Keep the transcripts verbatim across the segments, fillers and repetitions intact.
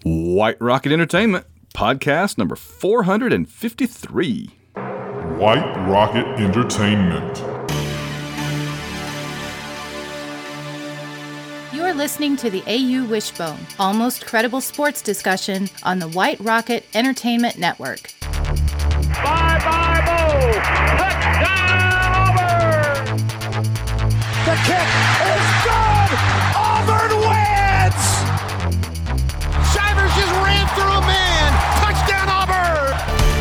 White Rocket Entertainment, podcast number four hundred fifty-three. White Rocket Entertainment. You're listening to the A U Wishbone, almost credible sports discussion on the White Rocket Entertainment Network. Bye bye Bo! Touchdown Auburn! The kick is good! Auburn wins! Shivers just ran through a man! Touchdown Auburn!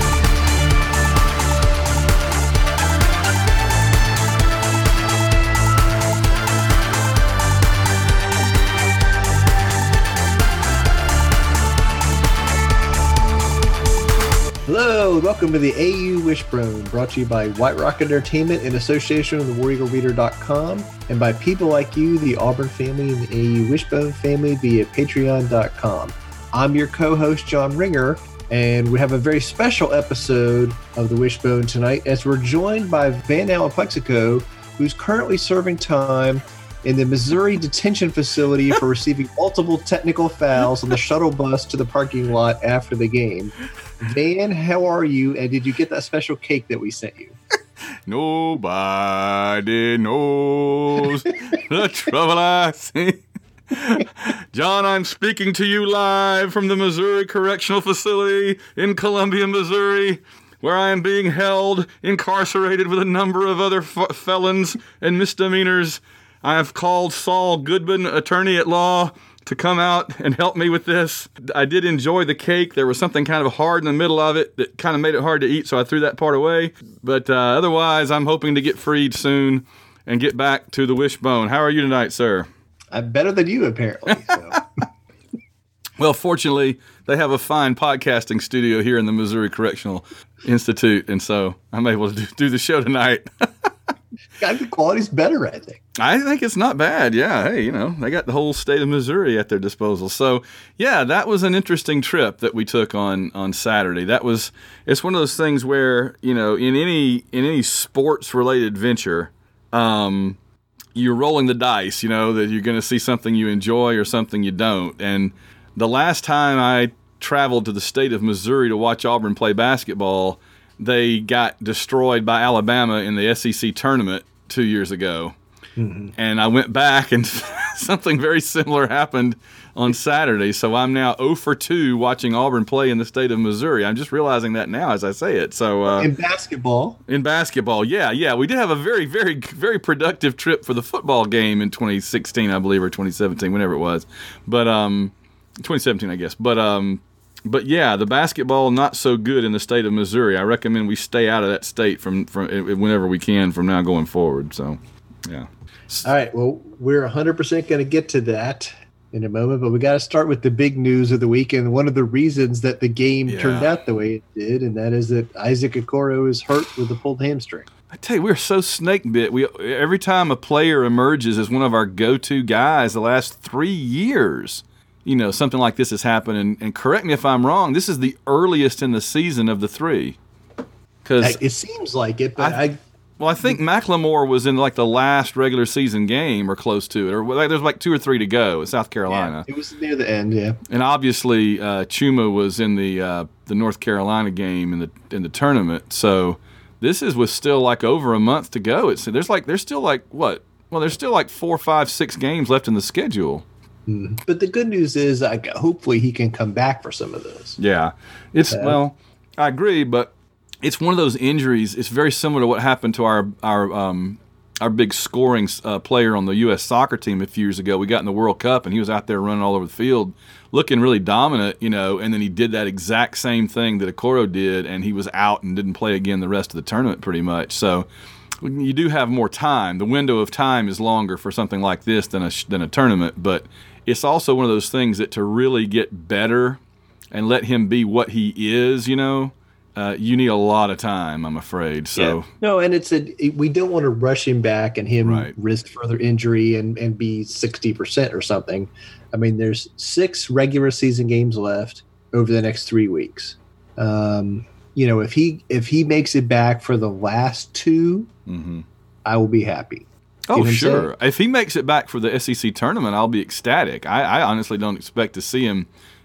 Hello, welcome to the A U Wishbone, brought to you by White Rocket Entertainment in association with the War Eagle Reader dot com and by people like you, the Auburn family and the A U Wishbone family via Patreon dot com. I'm your co-host, John Ringer, and we have a very special episode of the Wishbone tonight as we're joined by Van Allen Plexico, who's currently serving time in the Missouri detention facility for receiving multiple technical fouls on the shuttle bus to the parking lot after the game. Van, how are you? And did you get that special cake that we sent you? Nobody knows the trouble I see. John, I'm speaking to you live from the Missouri Correctional Facility in Columbia, Missouri, where I am being held, incarcerated with a number of other f- felons and misdemeanors. I have called Saul Goodman, attorney at law, to come out and help me with this. I did enjoy the cake. There was something kind of hard in the middle of it that kind of made it hard to eat, so I threw that part away. But uh, otherwise, I'm hoping to get freed soon and get back to the Wishbone. How are you tonight, sir? I'm better than you, apparently. So. Well, fortunately, they have a fine podcasting studio here in the Missouri Correctional Institute, and so I'm able to do, do the show tonight. God, the quality's better, I think. I think it's not bad. Yeah. Hey, you know, they got the whole state of Missouri at their disposal. So, yeah, that was an interesting trip that we took on, on Saturday. That was, it's one of those things where, you know, in any, in any sports related venture, um, you're rolling the dice, you know, that you're going to see something you enjoy or something you don't. And the last time I traveled to the state of Missouri to watch Auburn play basketball, they got destroyed by Alabama in the S E C tournament two years ago. Mm-hmm. And I went back and something very similar happened on Saturday. So I'm now zero for two watching Auburn play in the state of Missouri. I'm just realizing that now as I say it. So uh, in basketball. In basketball, yeah, yeah. We did have a very, very, very productive trip for the football game in twenty sixteen, I believe, or twenty seventeen, whenever it was. But um, twenty seventeen, I guess. But um, but yeah, the basketball not so good in the state of Missouri. I recommend we stay out of that state from from whenever we can from now going forward. So, yeah. All right, well, we're one hundred percent going to get to that in a moment, but we got to start with the big news of the week, and one of the reasons that the game yeah. turned out the way it did, and that is that Isaac Okoro is hurt with a pulled hamstring. I tell you, we're so snake bit. We every time a player emerges as one of our go-to guys the last three years, you know, something like this has happened, and, and correct me if I'm wrong, this is the earliest in the season of the three. Cause it seems like it, but I... I Well, I think Macklemore was in like the last regular season game or close to it, or like, there's like two or three to go in South Carolina. Yeah, it was near the end, yeah. And obviously, uh, Chuma was in the uh, the North Carolina game in the in the tournament. So this is with still like over a month to go. It's there's like there's still like what? Well, there's still like four, five, six games left in the schedule. Mm. But the good news is, like, hopefully he can come back for some of those. Yeah, it's uh, well, I agree, but. It's one of those injuries. It's very similar to what happened to our our um, our big scoring uh, player on the U S soccer team a few years ago. We got in the World Cup, and he was out there running all over the field, looking really dominant, you know. And then he did that exact same thing that Okoro did, and he was out and didn't play again the rest of the tournament, pretty much. So you do have more time. The window of time is longer for something like this than a than a tournament, but it's also one of those things that to really get better and let him be what he is, you know. Uh, you need a lot of time, I'm afraid. So yeah. No, and it's a it, we don't want to rush him back and him right. risk further injury and, and be sixty percent or something. I mean, there's six regular season games left over the next three weeks. Um, you know, if he if he makes it back for the last two, mm-hmm. I will be happy. Oh, you know sure. If he makes it back for the S E C tournament, I'll be ecstatic. I, I honestly don't expect to see him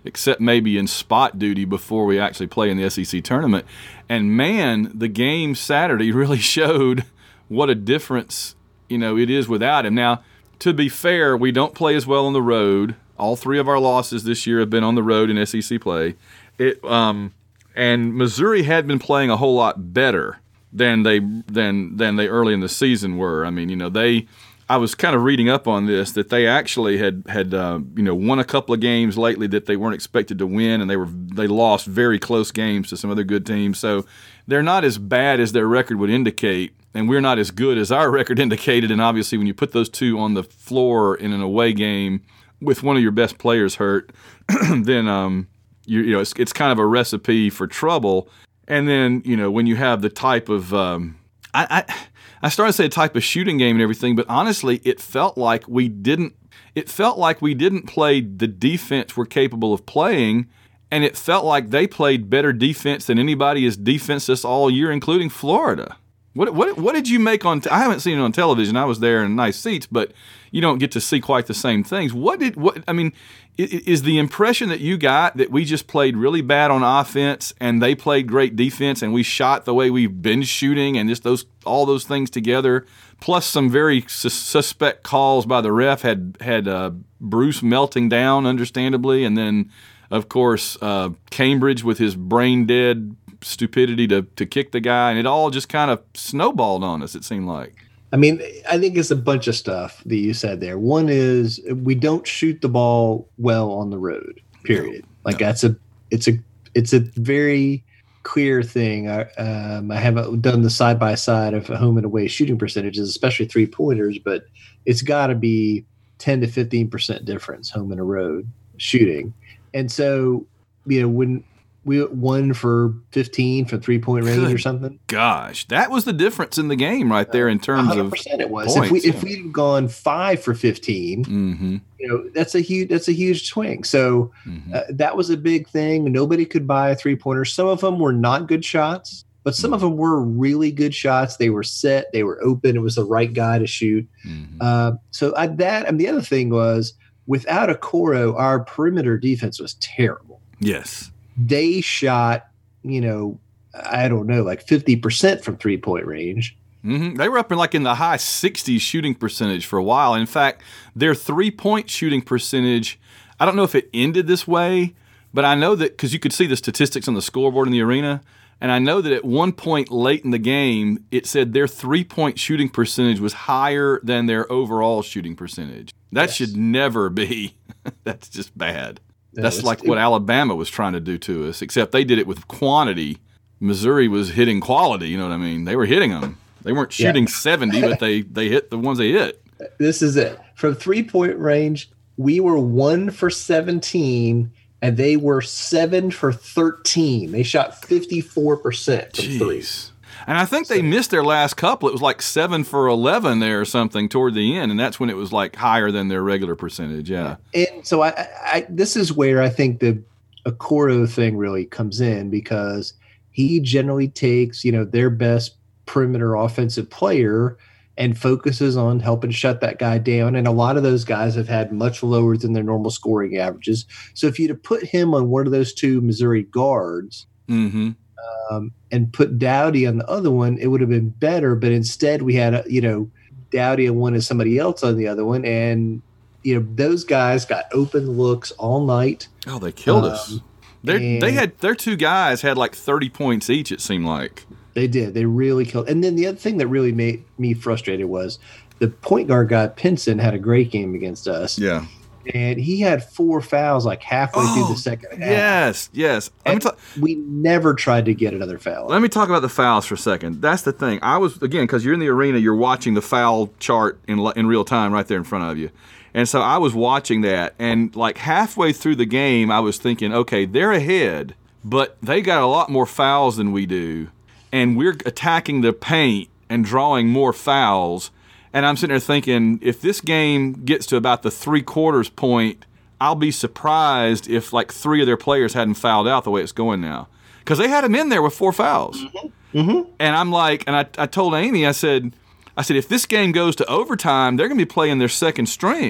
except maybe in spot duty before we actually play in the S E C tournament. And man, the game Saturday really showed what a difference, you know, it is without him. Now, to be fair, we don't play as well on the road. All three of our losses this year have been on the road in S E C play. It um, and Missouri had been playing a whole lot better than they than than they early in the season were. I mean, you know, they. I was kind of reading up on this that they actually had had uh, you know won a couple of games lately that they weren't expected to win, and they were they lost very close games to some other good teams. So they're not as bad as their record would indicate, and we're not as good as our record indicated. And obviously, when you put those two on the floor in an away game with one of your best players hurt, then um, you, you know it's it's kind of a recipe for trouble. And then you know when you have the type of um, I. I I started to say a type of shooting game and everything, but honestly, it felt like we didn't. It felt like we didn't play the defense we're capable of playing, and it felt like they played better defense than anybody has defensed us all year, including Florida. What what what did you make on? T- I haven't seen it on television. I was there in nice seats, but you don't get to see quite the same things. What did what? I mean, is the impression that you got that we just played really bad on offense and they played great defense and we shot the way we've been shooting and just those all those things together, plus some very sus- suspect calls by the ref had had uh, Bruce melting down, understandably, and then of course uh, Cambridge with his brain dead stupidity to to kick the guy, and it all just kind of snowballed on us, it seemed like. I mean, I think it's a bunch of stuff that you said there. One is we don't shoot the ball well on the road, period. No, like no. that's a it's a it's a very clear thing. I, um, I haven't done the side by side of home and away shooting percentages, especially three pointers, but it's got to be ten to fifteen percent difference home and a road shooting. And so, you know, when we won for fifteen from three point range Good or something. Gosh, that was the difference in the game right there in terms one hundred percent of it was. points. If we if we'd gone five for fifteen, mm-hmm. you know, that's a huge that's a huge swing. So mm-hmm. uh, that was a big thing. Nobody could buy a three pointer. Some of them were not good shots, but some mm-hmm. of them were really good shots. They were set. They were open. It was the right guy to shoot. Mm-hmm. Uh, so I, that and the other thing was without Okoro, our perimeter defense was terrible. Yes. They shot, you know, I don't know, like fifty percent from three-point range. Mm-hmm. They were up in like in the high sixties shooting percentage for a while. In fact, their three-point shooting percentage, I don't know if it ended this way, but I know that because you could see the statistics on the scoreboard in the arena, and I know that at one point late in the game, it said their three-point shooting percentage was higher than their overall shooting percentage. That yes. should never be. That's just bad. That's like what Alabama was trying to do to us, except they did it with quantity. Missouri was hitting quality, you know what I mean? They were hitting them. They weren't shooting yeah. seventy, but they, they hit the ones they hit. This is it. From three-point range, we were one for seventeen, and they were seven for thirteen. They shot fifty-four percent from Jeez. three. And I think they missed their last couple. It was like seven for eleven there or something toward the end, and that's when it was like higher than their regular percentage. Yeah. And so I, I this is where I think the Okoro thing really comes in, because he generally takes, you know, their best perimeter offensive player and focuses on helping shut that guy down. And a lot of those guys have had much lower than their normal scoring averages. So if you'd have put him on one of those two Missouri guards, mm-hmm. Um, and put Dowdy on the other one, it would have been better. But instead, we had, a, you know, Dowdy on one and somebody else on the other one. And, you know, those guys got open looks all night. Oh, they killed um, us. They had their two guys had like thirty points each, it seemed like. They did. They really killed. And then the other thing that really made me frustrated was the point guard guy, Pinson, had a great game against us. Yeah. And he had four fouls like halfway oh, through the second half. Yes, yes. Let me talk, we never tried to get another foul. Let me talk about the fouls for a second. That's the thing. I was, again, because you're in the arena, you're watching the foul chart in in real time right there in front of you. And so I was watching that, and like halfway through the game, I was thinking, okay, they're ahead, but they got a lot more fouls than we do, and we're attacking the paint and drawing more fouls. And I'm sitting there thinking, if this game gets to about the three-quarters point, I'll be surprised if like three of their players hadn't fouled out the way it's going now. Because they had them in there with four fouls. Mm-hmm. Mm-hmm. And I'm like, and I, I told Amy, I said, I said, if this game goes to overtime, they're going to be playing their second string.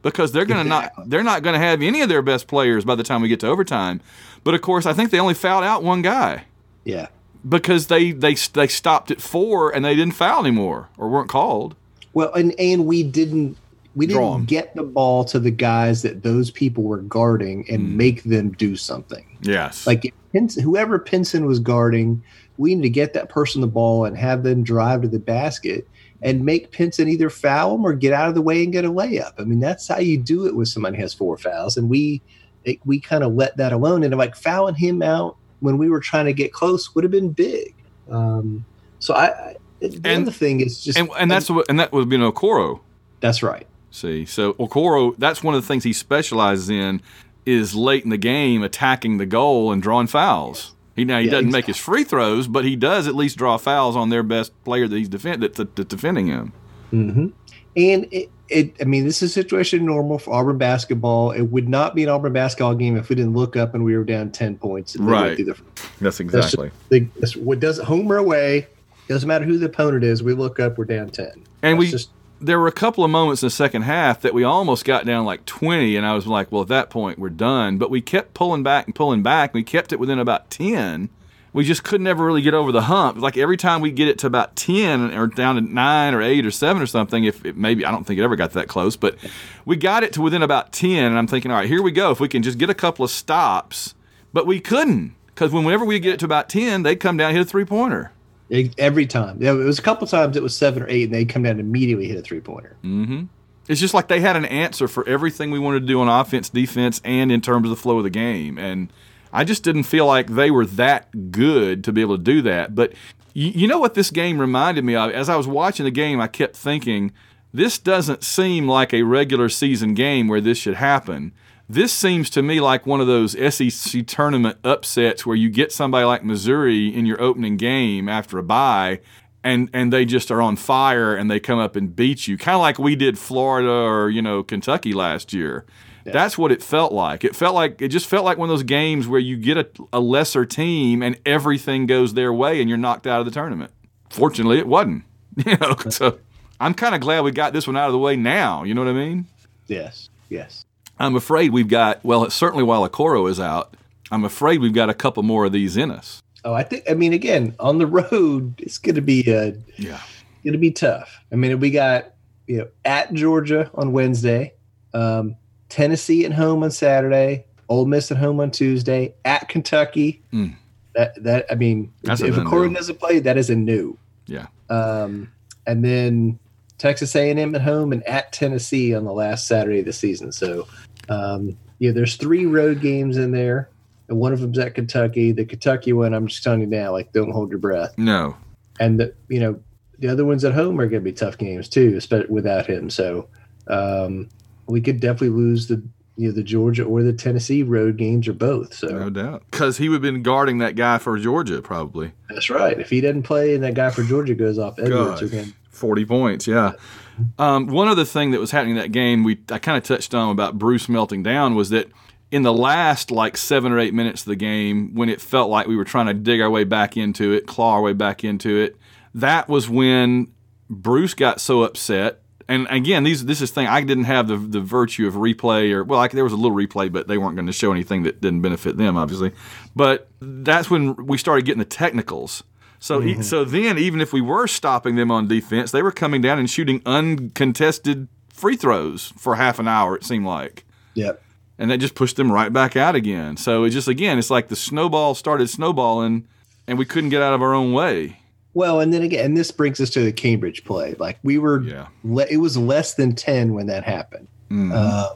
because they're going to Exactly. not they're not going to have any of their best players by the time we get to overtime. But of course, I think they only fouled out one guy Yeah. because they they they stopped at four and they didn't foul anymore or weren't called. Well, and and we didn't we Draw 'em. didn't get the ball to the guys that those people were guarding and Mm. make them do something. Yes, Like if Pinson, whoever Pinson was guarding, we need to get that person the ball and have them drive to the basket and make Pinson either foul him or get out of the way and get a layup. I mean, that's how you do it with somebody who has four fouls. And we it, we kind of let that alone. And like fouling him out when we were trying to get close would have been big. Um, so I, I the And- other thing is just and and that's what and that would have been Okoro. that's right. See, so Okoro, that's one of the things he specializes in is late in the game attacking the goal and drawing fouls. He now he Yeah, doesn't make exactly. his free throws, but he does at least draw fouls on their best player that he's defend that, that, that's defending him. hmm And it, it, I mean, this is a situation normal for Auburn basketball. It would not be an Auburn basketball game if we didn't look up and we were down ten points. And they went Right. through the- That's That's exactly. just the- that's what does home or away. Doesn't matter who the opponent is. We look up, we're down ten. And That's we just there were a couple of moments in the second half that we almost got down like twenty, and I was like, well, at that point we're done. But we kept pulling back and pulling back. We kept it within about ten. We just couldn't ever really get over the hump. Like every time we get it to about ten or down to nine or eight or seven or something, if it maybe I don't think it ever got that close, but we got it to within about ten, and I'm thinking, all right, here we go. If we can just get a couple of stops, but we couldn't because whenever we get it to about ten, they'd come down and hit a three pointer. every time. Yeah, it was a couple times it was seven or eight, and they'd come down and immediately hit a three pointer. It's just like they had an answer for everything we wanted to do on offense, defense, and in terms of the flow of the game. And I just didn't feel like they were that good to be able to do that. But you, you know what this game reminded me of? As I was watching the game, I kept thinking, this doesn't seem like a regular season game where this should happen. This seems to me like one of those S E C tournament upsets where you get somebody like Missouri in your opening game after a bye, and and they just are on fire and they come up and beat you, kind of like we did Florida or you know Kentucky last year. Yeah. That's what it felt like. It felt like it just felt like one of those games where you get a, a lesser team and everything goes their way and you're knocked out of the tournament. Fortunately, it wasn't. You know, so I'm kind of glad we got this one out of the way now. You know what I mean? Yes, yes. I'm afraid we've got, well, certainly while Okoro is out, I'm afraid we've got a couple more of these in us. Oh, I think. I mean, again, on the road, it's going to be uh, Yeah. going to be tough. I mean, we got you know at Georgia on Wednesday, um, Tennessee at home on Saturday, Ole Miss at home on Tuesday, at Kentucky. Mm. That that I mean, That's if a Okoro no-no. doesn't play, that is a no. Yeah. Um, and then Texas A and M at home and at Tennessee on the last Saturday of the season. So, um, yeah, there's three road games in there, and one of them's at Kentucky. The Kentucky one, I'm just telling you now, like, don't hold your breath. No. And the you know the other ones at home are going to be tough games too, especially without him. So, um, we could definitely lose the you know the Georgia or the Tennessee road games or both. So No doubt. Because he would have been guarding that guy for Georgia, probably. that's right. If he doesn't play and that guy for Georgia goes off, Edwards God. again. forty points, yeah. Um, one other thing that was happening in that game, we I kind of touched on about Bruce melting down, was that in the last like seven or eight minutes of the game, when it felt like we were trying to dig our way back into it, claw our way back into it, that was when Bruce got so upset. And again, these this is thing I didn't have the the virtue of replay, or well, like there was a little replay, but they weren't going to show anything that didn't benefit them, obviously. But that's when we started getting the technicals. So, mm-hmm. so then, even if we were stopping them on defense, they were coming down and shooting uncontested free throws for half an hour. It seemed like, Yep. and that just pushed them right back out again. So it just again, it's like the snowball started snowballing, and we couldn't get out of our own way. Well, and then again, and this brings us to the Cambridge play. Like we were, Yeah. le- it was less than ten when that happened, Mhm. uh,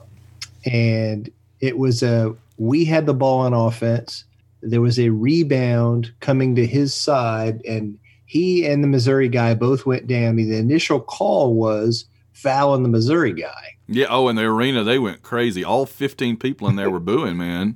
and it was a we had the ball on offense. There was a rebound coming to his side, and he and the Missouri guy both went down. The initial call was foul on the Missouri guy. Yeah. Oh, in the arena, they went crazy. All fifteen people in there were booing, man.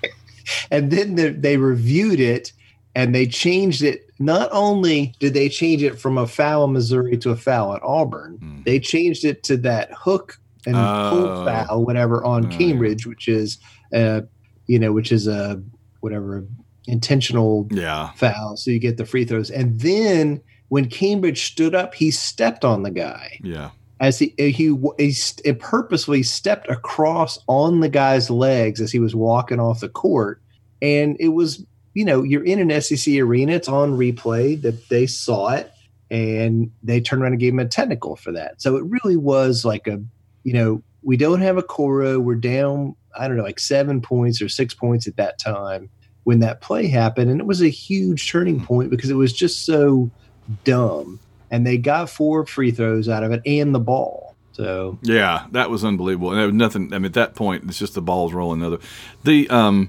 And then they, they reviewed it, and they changed it. Not only did they change it from a foul in Missouri to a foul at Auburn, Mm. they changed it to that hook and Oh. pull foul, whatever, on Oh, yeah. Cambridge, which is, uh, you know, which is a whatever intentional Yeah. foul. So you get the free throws. And then when Cambridge stood up, he stepped on the guy. Yeah. as he he he, he purposely stepped across on the guy's legs as he was walking off the court, and it was, you know, you're in an S E C arena, it's on replay, that they saw it, and they turned around and gave him a technical for that. So it really was like a, you know, we don't have a Coro, we're down, I don't know, like seven points or six points at that time when that play happened, and it was a huge turning point because it was just so dumb. And they got four free throws out of it and the ball. So yeah, that was unbelievable. And there was nothing. I mean, at that point, it's just the ball's rolling. Other, the um,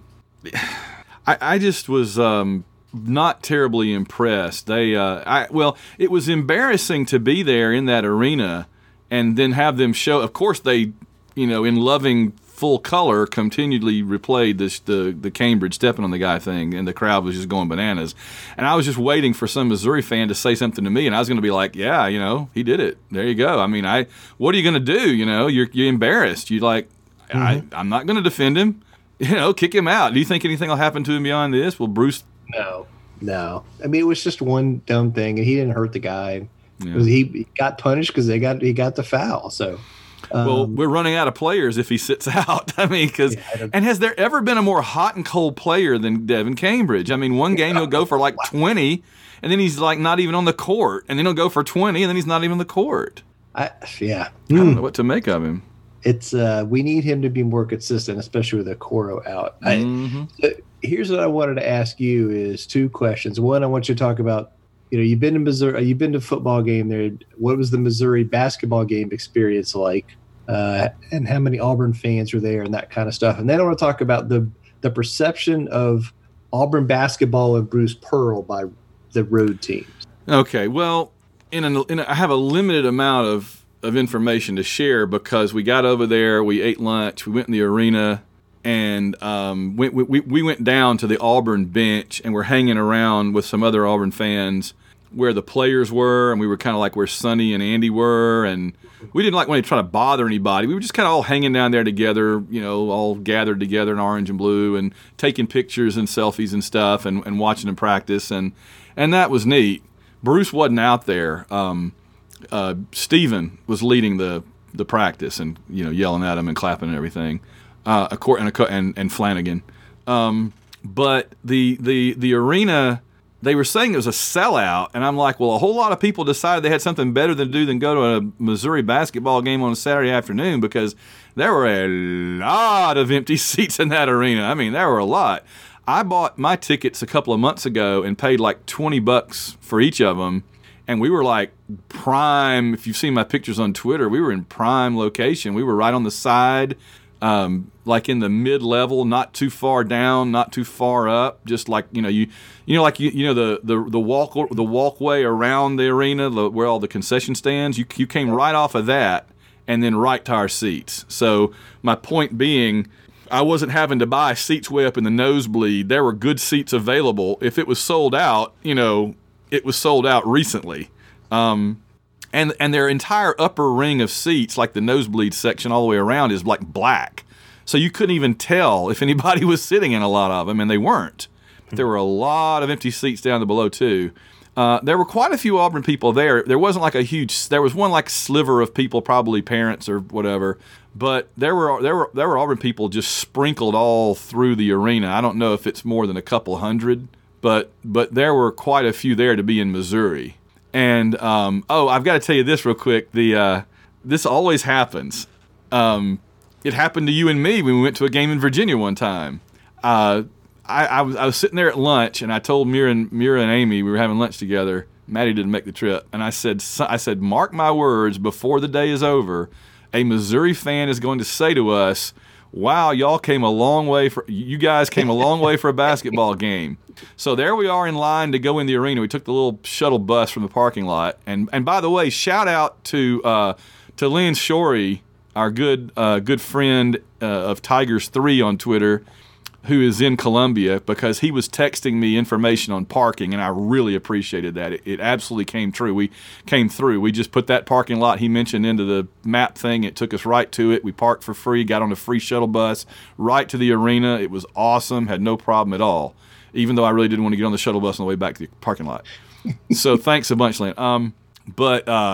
I, I just was um not terribly impressed. They uh, I well, it was embarrassing to be there in that arena and then have them show. Of course, they, you know, in loving full color, continually replayed this the the Cambridge stepping on the guy thing, and the crowd was just going bananas. And I was just waiting for some Missouri fan to say something to me, and I was going to be like, "Yeah, you know, he did it. There you go." I mean, I what are you going to do? You know, you're you're embarrassed. You like, mm-hmm. I I'm not going to defend him. You know, kick him out. Do you think anything will happen to him beyond this? Well, Bruce, no, no. I mean, it was just one dumb thing, and he didn't hurt the guy. Yeah. It was, he, he got punished because they got he got the foul. So. Um, well, we're running out of players if he sits out. I mean, because yeah, and has there ever been a more hot and cold player than Devin Cambridge? I mean, one game he'll go for like twenty, and then he's like not even on the court, and then he'll go for twenty, and then he's not even on the court. I, yeah, I don't know what to make of him. It's uh, we need him to be more consistent, especially with the Coro out. Mm-hmm. I, uh, here's what I wanted to ask you: is two questions. One, I want you to talk about. You know, you've been to Missouri, you've been to a football game there. What was the Missouri basketball game experience like? Uh, and how many Auburn fans were there and that kind of stuff. And then I want to talk about the the perception of Auburn basketball and Bruce Pearl by the road teams. Okay, well, in, an, in a, I have a limited amount of, of information to share because we got over there, we ate lunch, we went in the arena, and um, we, we, we went down to the Auburn bench, and we're hanging around with some other Auburn fans where the players were, and we were kind of like where Sonny and Andy were, and we didn't like want to try to bother anybody. We were just kind of all hanging down there together, you know, all gathered together in orange and blue and taking pictures and selfies and stuff and, and watching them practice, and and that was neat. Bruce wasn't out there. Um, uh, Steven was leading the, the practice and, you know, yelling at him and clapping and everything, uh, and, and, and Flanagan. Um, but the the the arena... They were saying it was a sellout, and I'm like, well, a whole lot of people decided they had something better to do than go to a Missouri basketball game on a Saturday afternoon because there were a lot of empty seats in that arena. I mean, there were a lot. I bought my tickets a couple of months ago and paid like twenty bucks for each of them, and we were like prime. If you've seen my pictures on Twitter, we were in prime location. We were right on the side. Um, like in the mid-level, not too far down, not too far up. Just like you know, you you know, like you you know the the the walk the walkway around the arena, the, where all the concession stands. You you came right off of that, and then right to our seats. So my point being, I wasn't having to buy seats way up in the nosebleed. There were good seats available. If it was sold out, you know, it was sold out recently. Um, And and their entire upper ring of seats, like the nosebleed section all the way around, is like black. So you couldn't even tell if anybody was sitting in a lot of them, and they weren't. But there were a lot of empty seats down below, too. Uh, there were quite a few Auburn people there. There wasn't like a huge – there was one like sliver of people, probably parents or whatever. But there were there were there were Auburn people just sprinkled all through the arena. I don't know if it's more than a couple hundred, but but there were quite a few there to be in Missouri. And, um, oh, I've got to tell you this real quick. The uh, this always happens. Um, it happened to you and me when we went to a game in Virginia one time. Uh, I, I, was, I was sitting there at lunch, and I told Mira and, Mira and Amy, we were having lunch together. Maddie didn't make the trip. And I said, I said, mark my words, before the day is over, a Missouri fan is going to say to us, wow, y'all came a long way for you guys came a long way for a basketball game. So there we are in line to go in the arena. We took the little shuttle bus from the parking lot. And and by the way, shout out to uh, to Lynn Shorey, our good uh, good friend uh, of Tigers three on Twitter, who is in Columbia, because he was texting me information on parking, and I really appreciated that. It, it absolutely came true. We came through. We just put that parking lot he mentioned into the map thing. It took us right to it. We parked for free, got on a free shuttle bus, right to the arena. It was awesome, had no problem at all, even though I really didn't want to get on the shuttle bus on the way back to the parking lot. So thanks a bunch, Lynn. Um, but uh,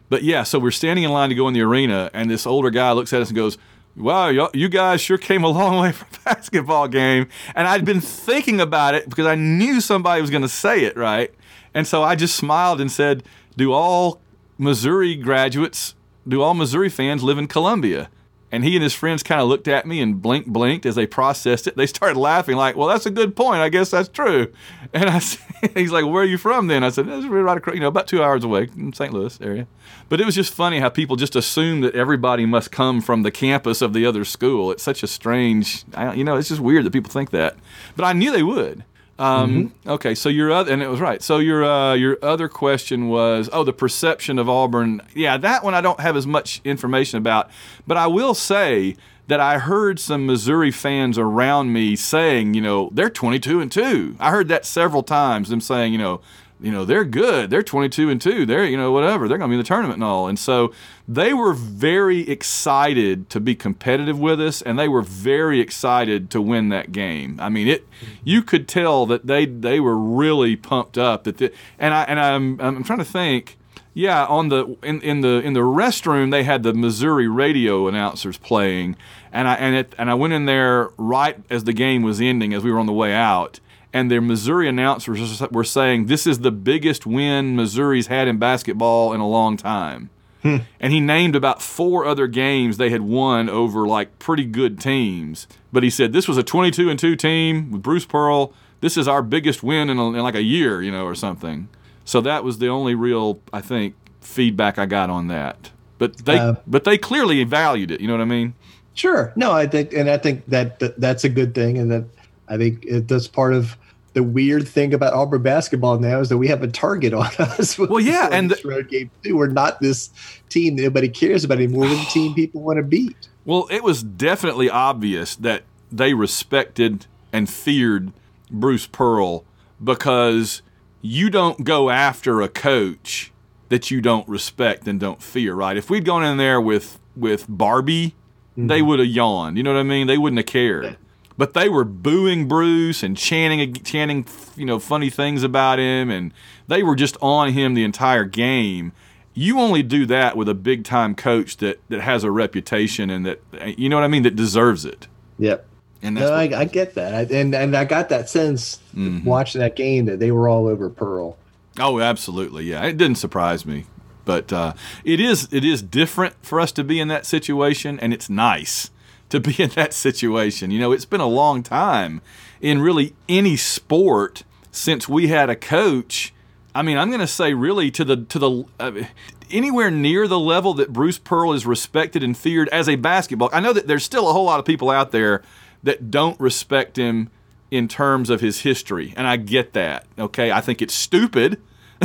But yeah, so we're standing in line to go in the arena, and this older guy looks at us and goes, wow, y- you guys sure came a long way from a basketball game. And I'd been thinking about it because I knew somebody was going to say it, right? And so I just smiled and said, do all Missouri graduates, do all Missouri fans live in Columbia? And he and his friends kind of looked at me and blinked, blinked as they processed it. They started laughing like, well, that's a good point. I guess that's true. And I said, he's like, where are you from then? I said, that's right across, you know, about two hours away in Saint Louis area. But it was just funny how people just assume that everybody must come from the campus of the other school. It's such a strange, I, you know, it's just weird that people think that. But I knew they would. Um, mm-hmm. Okay, so your other, and it was right. So your uh, your other question was, oh, the perception of Auburn. Yeah, that one I don't have as much information about, but I will say that I heard some Missouri fans around me saying, you know, they're twenty-two and two. I heard that several times. Them saying, you know, you know, they're good. They're twenty-two and two. They're, you know, whatever. They're going to be in the tournament and all. And so they were very excited to be competitive with us, and they were very excited to win that game. I mean, it. You could tell that they they were really pumped up. That the, and I and I'm I'm trying to think. Yeah, on the in, in the in the restroom they had the Missouri radio announcers playing, and I and it and I went in there right as the game was ending, as we were on the way out. And their Missouri announcers were saying, this is the biggest win Missouri's had in basketball in a long time. Hmm. And he named about four other games they had won over, like, pretty good teams. But he said, this was a twenty-two and two team with Bruce Pearl. This is our biggest win in, a, in like a year, you know, or something. So that was the only real, I think, feedback I got on that. But they, uh, but they clearly valued it. You know what I mean? Sure. No, I think, and I think that, that that's a good thing. And that I think it, that's part of the weird thing about Auburn basketball now is that we have a target on us. Well, yeah, and this road game too. We're not this team that nobody cares about anymore. We're the team people want to beat. Well, it was definitely obvious that they respected and feared Bruce Pearl, because you don't go after a coach that you don't respect and don't fear, right? If we'd gone in there with with Barbie, mm-hmm. they would have yawned. You know what I mean? They wouldn't have cared. Yeah. But they were booing Bruce and chanting, chanting, you know, funny things about him, and they were just on him the entire game. You only do that with a big-time coach that, that has a reputation and that, you know what I mean, that deserves it. Yep. And that's no, what, I, I get that, I, and and I got that sense mm-hmm. watching that game that they were all over Pearl. Oh, absolutely, yeah. It didn't surprise me, but uh, it is it is different for us to be in that situation, and it's nice to be in that situation. You know, it's been a long time in really any sport since we had a coach. I mean, I'm going to say really to the to the uh, anywhere near the level that Bruce Pearl is respected and feared as a basketball. I know that there's still a whole lot of people out there that don't respect him in terms of his history, and I get that. Okay, I think it's stupid.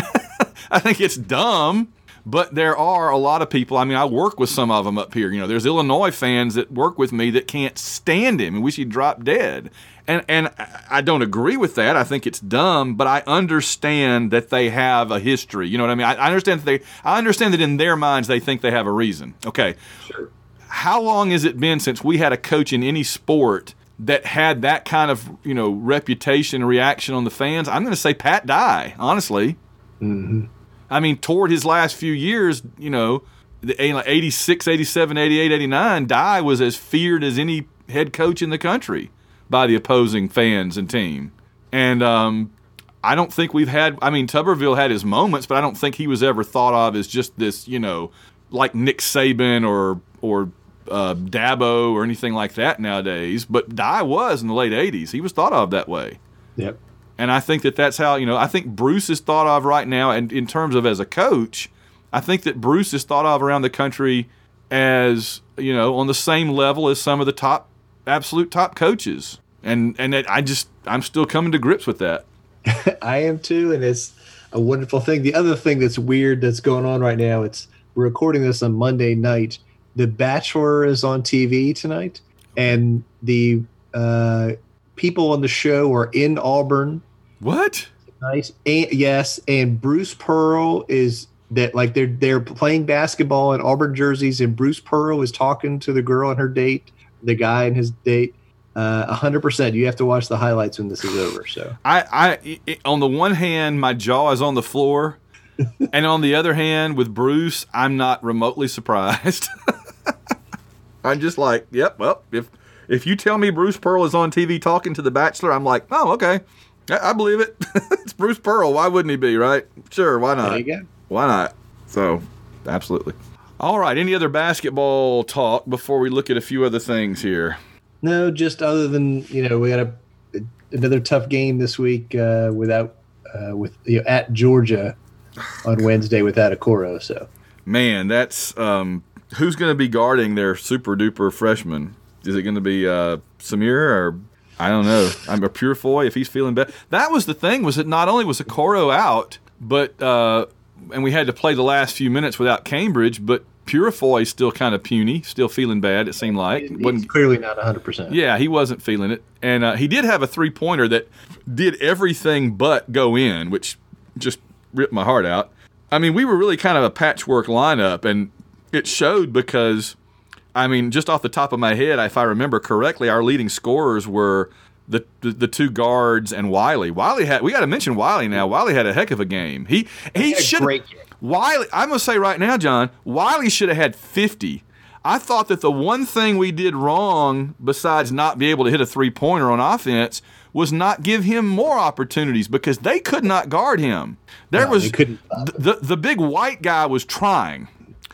I think it's dumb. But there are a lot of people, I mean, I work with some of them up here. You know, there's Illinois fans that work with me that can't stand him and wish he'd drop dead. And and I don't agree with that. I think it's dumb, but I understand that they have a history. You know what I mean? I, I understand that they I understand that in their minds they think they have a reason. Okay. Sure. How long has it been since we had a coach in any sport that had that kind of, you know, reputation and reaction on the fans? I'm going to say Pat Dye, honestly. Mm-hmm. I mean, toward his last few years, you know, the eighty-six, eighty-seven, eighty-eight, eighty-nine, Dye was as feared as any head coach in the country by the opposing fans and team. And um, I don't think we've had, I mean, Tuberville had his moments, but I don't think he was ever thought of as just this, you know, like Nick Saban or or uh, Dabo or anything like that nowadays. But Dye was in the late eighties. He was thought of that way. Yep. And I think that that's how, you know, I think Bruce is thought of right now, and in terms of as a coach, I think that Bruce is thought of around the country as, you know, on the same level as some of the top, absolute top coaches. And and I just, I'm still coming to grips with that. I am too, and it's a wonderful thing. The other thing that's weird that's going on right now, it's we're recording this on Monday night. The Bachelor is on T V tonight, and the uh, people on the show are in Auburn. What? Nice. And, yes, and Bruce Pearl is that like they're they're playing basketball in Auburn jerseys, and Bruce Pearl is talking to the girl on her date, the guy and his date. A hundred percent. You have to watch the highlights when this is over. So I, I, on the one hand, my jaw is on the floor, And on the other hand, with Bruce, I'm not remotely surprised. I'm just like, yep, well, if if you tell me Bruce Pearl is on T V talking to The Bachelor, I'm like, oh, okay. I, I believe it. It's Bruce Pearl. Why wouldn't he be, right? Sure, why not? There you go. Why not? So, absolutely. All right, any other basketball talk before we look at a few other things here? No, just other than, you know, we got a, another tough game this week uh, without uh, with you know, at Georgia on Wednesday without Okoro. So, man, that's um, who's going to be guarding their super duper freshman? Is it going to be uh, Samir or I don't know? I'm a Purefoy if he's feeling better. That was the thing, was that not only was Okoro out, but uh, and we had to play the last few minutes without Cambridge, but Purefoy's still kind of puny, still feeling bad. It seemed like he's wasn't, clearly not one hundred percent. Yeah, he wasn't feeling it, and uh, he did have a three pointer that did everything but go in, which just ripped my heart out. I mean, we were really kind of a patchwork lineup, and it showed because, I mean, just off the top of my head, if I remember correctly, our leading scorers were the the, the two guards and Wiley. Wiley had we got to mention Wiley now. Wiley had a heck of a game. He he should Wiley. I'm gonna say right now, John, Wiley should have had fifty. I thought that the one thing we did wrong, besides not be able to hit a three pointer on offense, was not give him more opportunities because they could not guard him. There no, was they couldn't the, the the big white guy was trying,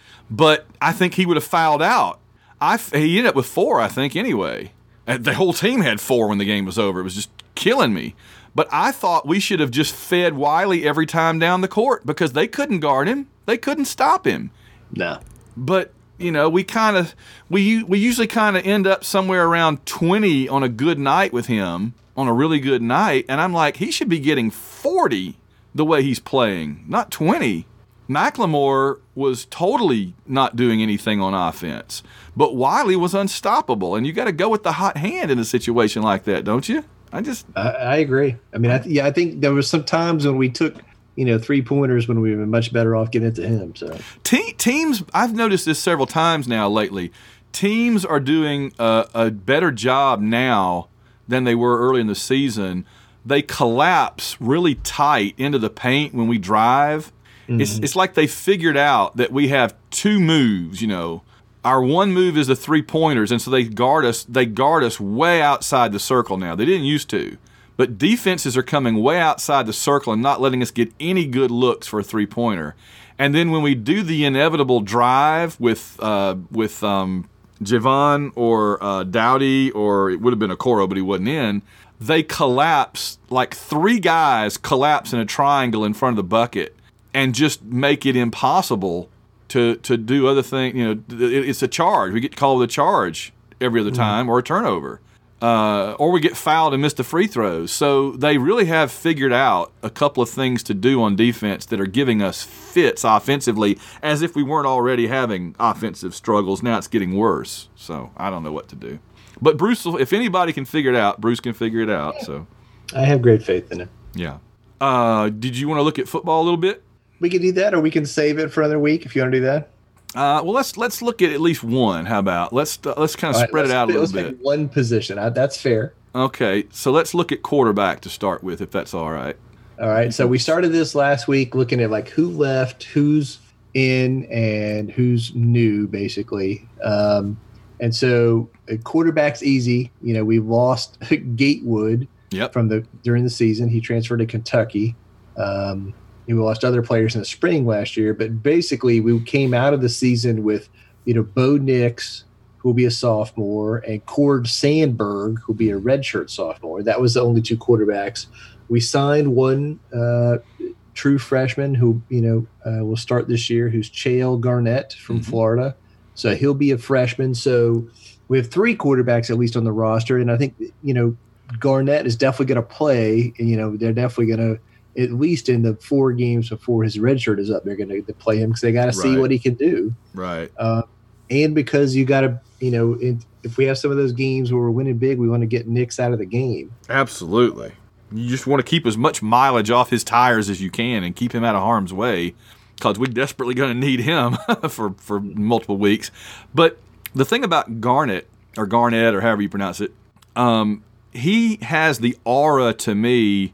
but I think he would have fouled out. I he ended up with four, I think, anyway. The whole team had four when the game was over. It was just killing me. But I thought we should have just fed Wiley every time down the court because they couldn't guard him. They couldn't stop him. No. But, you know, we kind of we we usually kind of end up somewhere around twenty on a good night with him, on a really good night, and I'm like, he should be getting forty the way he's playing, not twenty. McLemore was totally not doing anything on offense, but Wiley was unstoppable, and you got to go with the hot hand in a situation like that, don't you? I just I, I agree. I mean, I th- yeah, I think there was some times when we took, you know, three pointers when we were much better off getting it to him. So Te- teams, I've noticed this several times now lately. Teams are doing a, a better job now than they were early in the season. They collapse really tight into the paint when we drive. Mm-hmm. It's it's like they figured out that we have two moves, you know. Our one move is the three-pointers, and so they guard us they guard us way outside the circle now. They didn't used to. But defenses are coming way outside the circle and not letting us get any good looks for a three-pointer. And then when we do the inevitable drive with uh, with um, Javon or uh, Dowdy, or it would have been Okoro, but he wasn't in, they collapse, like three guys collapse in a triangle in front of the bucket and just make it impossible to to do other things. You know, it's a charge. We get called a charge every other time, mm-hmm. or a turnover. Uh, or we get fouled and miss the free throws. So they really have figured out a couple of things to do on defense that are giving us fits offensively, as if we weren't already having offensive struggles. Now it's getting worse. So I don't know what to do. But Bruce, if anybody can figure it out, Bruce can figure it out. So I have great faith in him. Yeah. Uh, did you want to look at football a little bit? We can do that, or we can save it for another week if you want to do that. Uh, well, let's let's look at at least one. How about let's uh, let's kind of right, spread it out a little let's bit. Let's make one position. I, that's fair. Okay, so let's look at quarterback to start with, if that's all right. All right. So we started this last week looking at like who left, who's in, and who's new, basically. Um, and so uh, quarterback's easy. You know, we lost Gatewood yep. from the during the season. He transferred to Kentucky. Um, We lost other players in the spring last year, but basically we came out of the season with, you know, Bo Nix, who will be a sophomore, and Cord Sandberg, who will be a redshirt sophomore. That was the only two quarterbacks. We signed one uh, true freshman who, you know, uh, will start this year, who's Chael Garnett from mm-hmm. Florida. So he'll be a freshman. So we have three quarterbacks at least on the roster, and I think, you know, Garnett is definitely going to play, and, you know, they're definitely going to, at least in the four games before his red shirt is up, they're going to play him because they got to see right. what he can do. Right. Uh, and because you got to, you know, in, if we have some of those games where we're winning big, we want to get Nix out of the game. Absolutely. You just want to keep as much mileage off his tires as you can and keep him out of harm's way, because we're desperately going to need him for, for multiple weeks. But the thing about Garnett, or Garnett, or however you pronounce it, um, he has the aura to me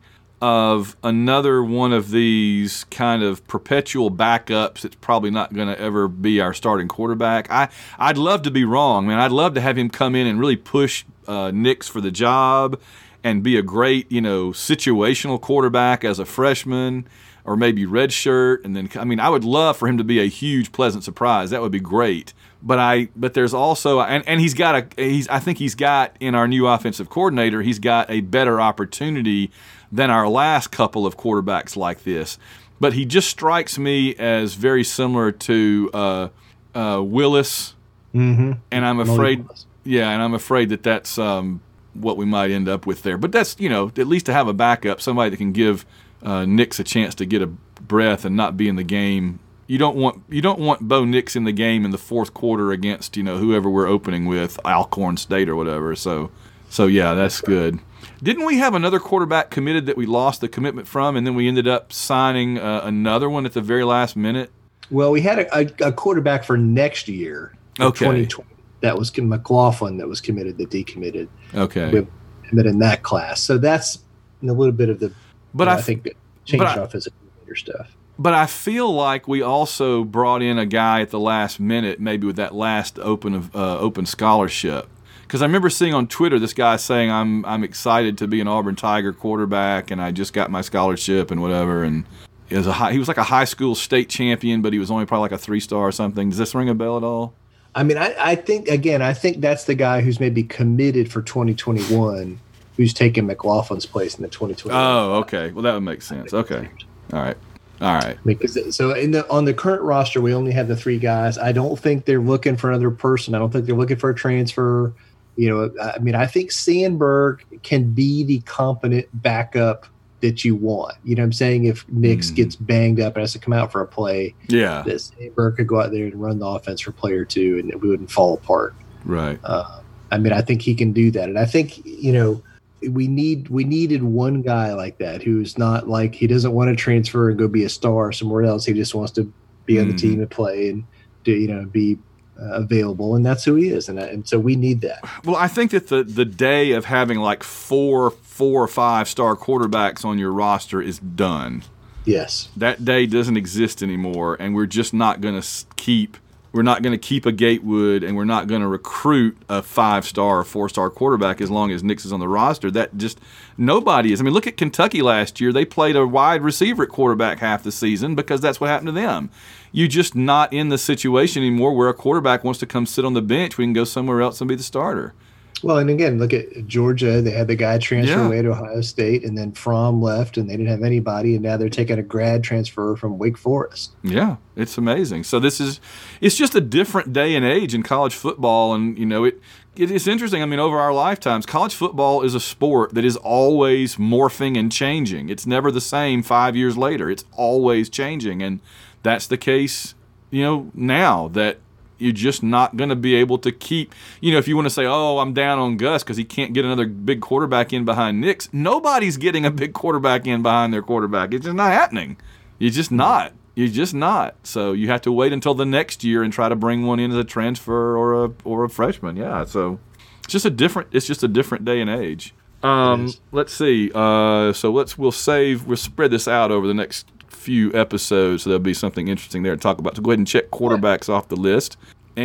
of another one of these kind of perpetual backups that's probably not going to ever be our starting quarterback. I, I'd love to be wrong, man. I'd love to have him come in and really push uh, Nix for the job and be a great, you know, situational quarterback as a freshman or maybe redshirt. And then, I mean, I would love for him to be a huge, pleasant surprise. That would be great. But I, but there's also, and, and he's got a, he's, I think he's got in our new offensive coordinator, he's got a better opportunity than our last couple of quarterbacks like this. But he just strikes me as very similar to uh, uh, Willis, mm-hmm. and I'm afraid, yeah, and I'm afraid that that's um, what we might end up with there. But that's, you know, at least to have a backup, somebody that can give uh, Nix a chance to get a breath and not be in the game. You don't want you don't want Bo Nix in the game in the fourth quarter against, you know, whoever we're opening with, Alcorn State or whatever. So, so yeah, that's good. Didn't we have another quarterback committed that we lost the commitment from, and then we ended up signing uh, another one at the very last minute? Well, we had a, a, a quarterback for next year, for okay, twenty twenty. That was McLaughlin that was committed, that decommitted. Okay, with him in that class. So that's a little bit of the. But you know, I, I think change off as a coordinator stuff. But I feel like we also brought in a guy at the last minute, maybe with that last open of uh, open scholarship. Because I remember seeing on Twitter this guy saying, I'm I'm excited to be an Auburn Tiger quarterback, and I just got my scholarship and whatever. And he was, a high, he was like a high school state champion, but he was only probably like a three-star or something. Does this ring a bell at all? I mean, I, I think, again, I think that's the guy who's maybe committed for twenty twenty-one, who's taking McLaughlin's place in the twenty twenty-one. Oh, okay. Well, that would make sense. Okay. All right. All right. Because so in the on the current roster, we only have the three guys. I don't think they're looking for another person. I don't think they're looking for a transfer. You know, I mean, I think Sandberg can be the competent backup that you want. You know what I'm saying? If Nix mm. gets banged up and has to come out for a play, yeah, that Sandberg could go out there and run the offense for a play or two, and we wouldn't fall apart. Right. Uh, I mean, I think he can do that, and I think, you know, we need we needed one guy like that who's not like, he doesn't want to transfer and go be a star somewhere else. He just wants to be on the mm. team and play and do, you know, be uh, available, and that's who he is, and and so we need that. Well, I think that the the day of having like four four or five star quarterbacks on your roster is done. Yes, that day doesn't exist anymore, and we're just not going to keep. We're not going to keep a Gatewood, and we're not going to recruit a five-star or four-star quarterback as long as Nix is on the roster. That just nobody is. I mean, look at Kentucky last year. They played a wide receiver at quarterback half the season because that's what happened to them. You're just not in the situation anymore where a quarterback wants to come sit on the bench. We can go somewhere else and be the starter. Well, and again, look at Georgia. They had the guy transfer yeah. away to Ohio State, and then Fromm left, and they didn't have anybody, and now they're taking a grad transfer from Wake Forest. Yeah, it's amazing. So this is, it's just a different day and age in college football, and you know it. It is interesting. I mean, over our lifetimes, college football is a sport that is always morphing and changing. It's never the same five years later. It's always changing, and that's the case, you know, now that. You're just not going to be able to keep, you know, if you want to say, oh, I'm down on Gus because he can't get another big quarterback in behind Nix. Nobody's getting a big quarterback in behind their quarterback. It's just not happening. You're just not. You're just not. So you have to wait until the next year and try to bring one in as a transfer or a or a freshman. Yeah. So it's just a different. It's just a different day and age. Um, let's see. Uh, so let's we'll save. We'll spread this out over the next few episodes, so there'll be something interesting there to talk about. So go ahead and check quarterbacks off the list.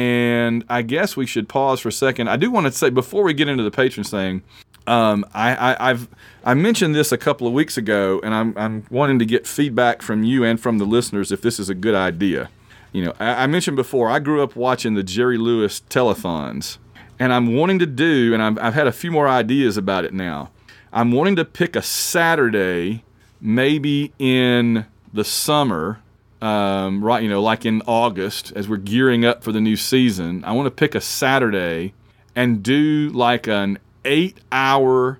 And I guess we should pause for a second. I do want to say, before we get into the patrons thing, um, I, I, I've I mentioned this a couple of weeks ago, and I'm I'm wanting to get feedback from you and from the listeners if this is a good idea. You know, I, I mentioned before, I grew up watching the Jerry Lewis telethons, and I'm wanting to do, and I've, I've had a few more ideas about it now. I'm wanting to pick a Saturday, maybe in the summer, um, right, you know, like in August, as we're gearing up for the new season. I want to pick a Saturday and do like an eight-hour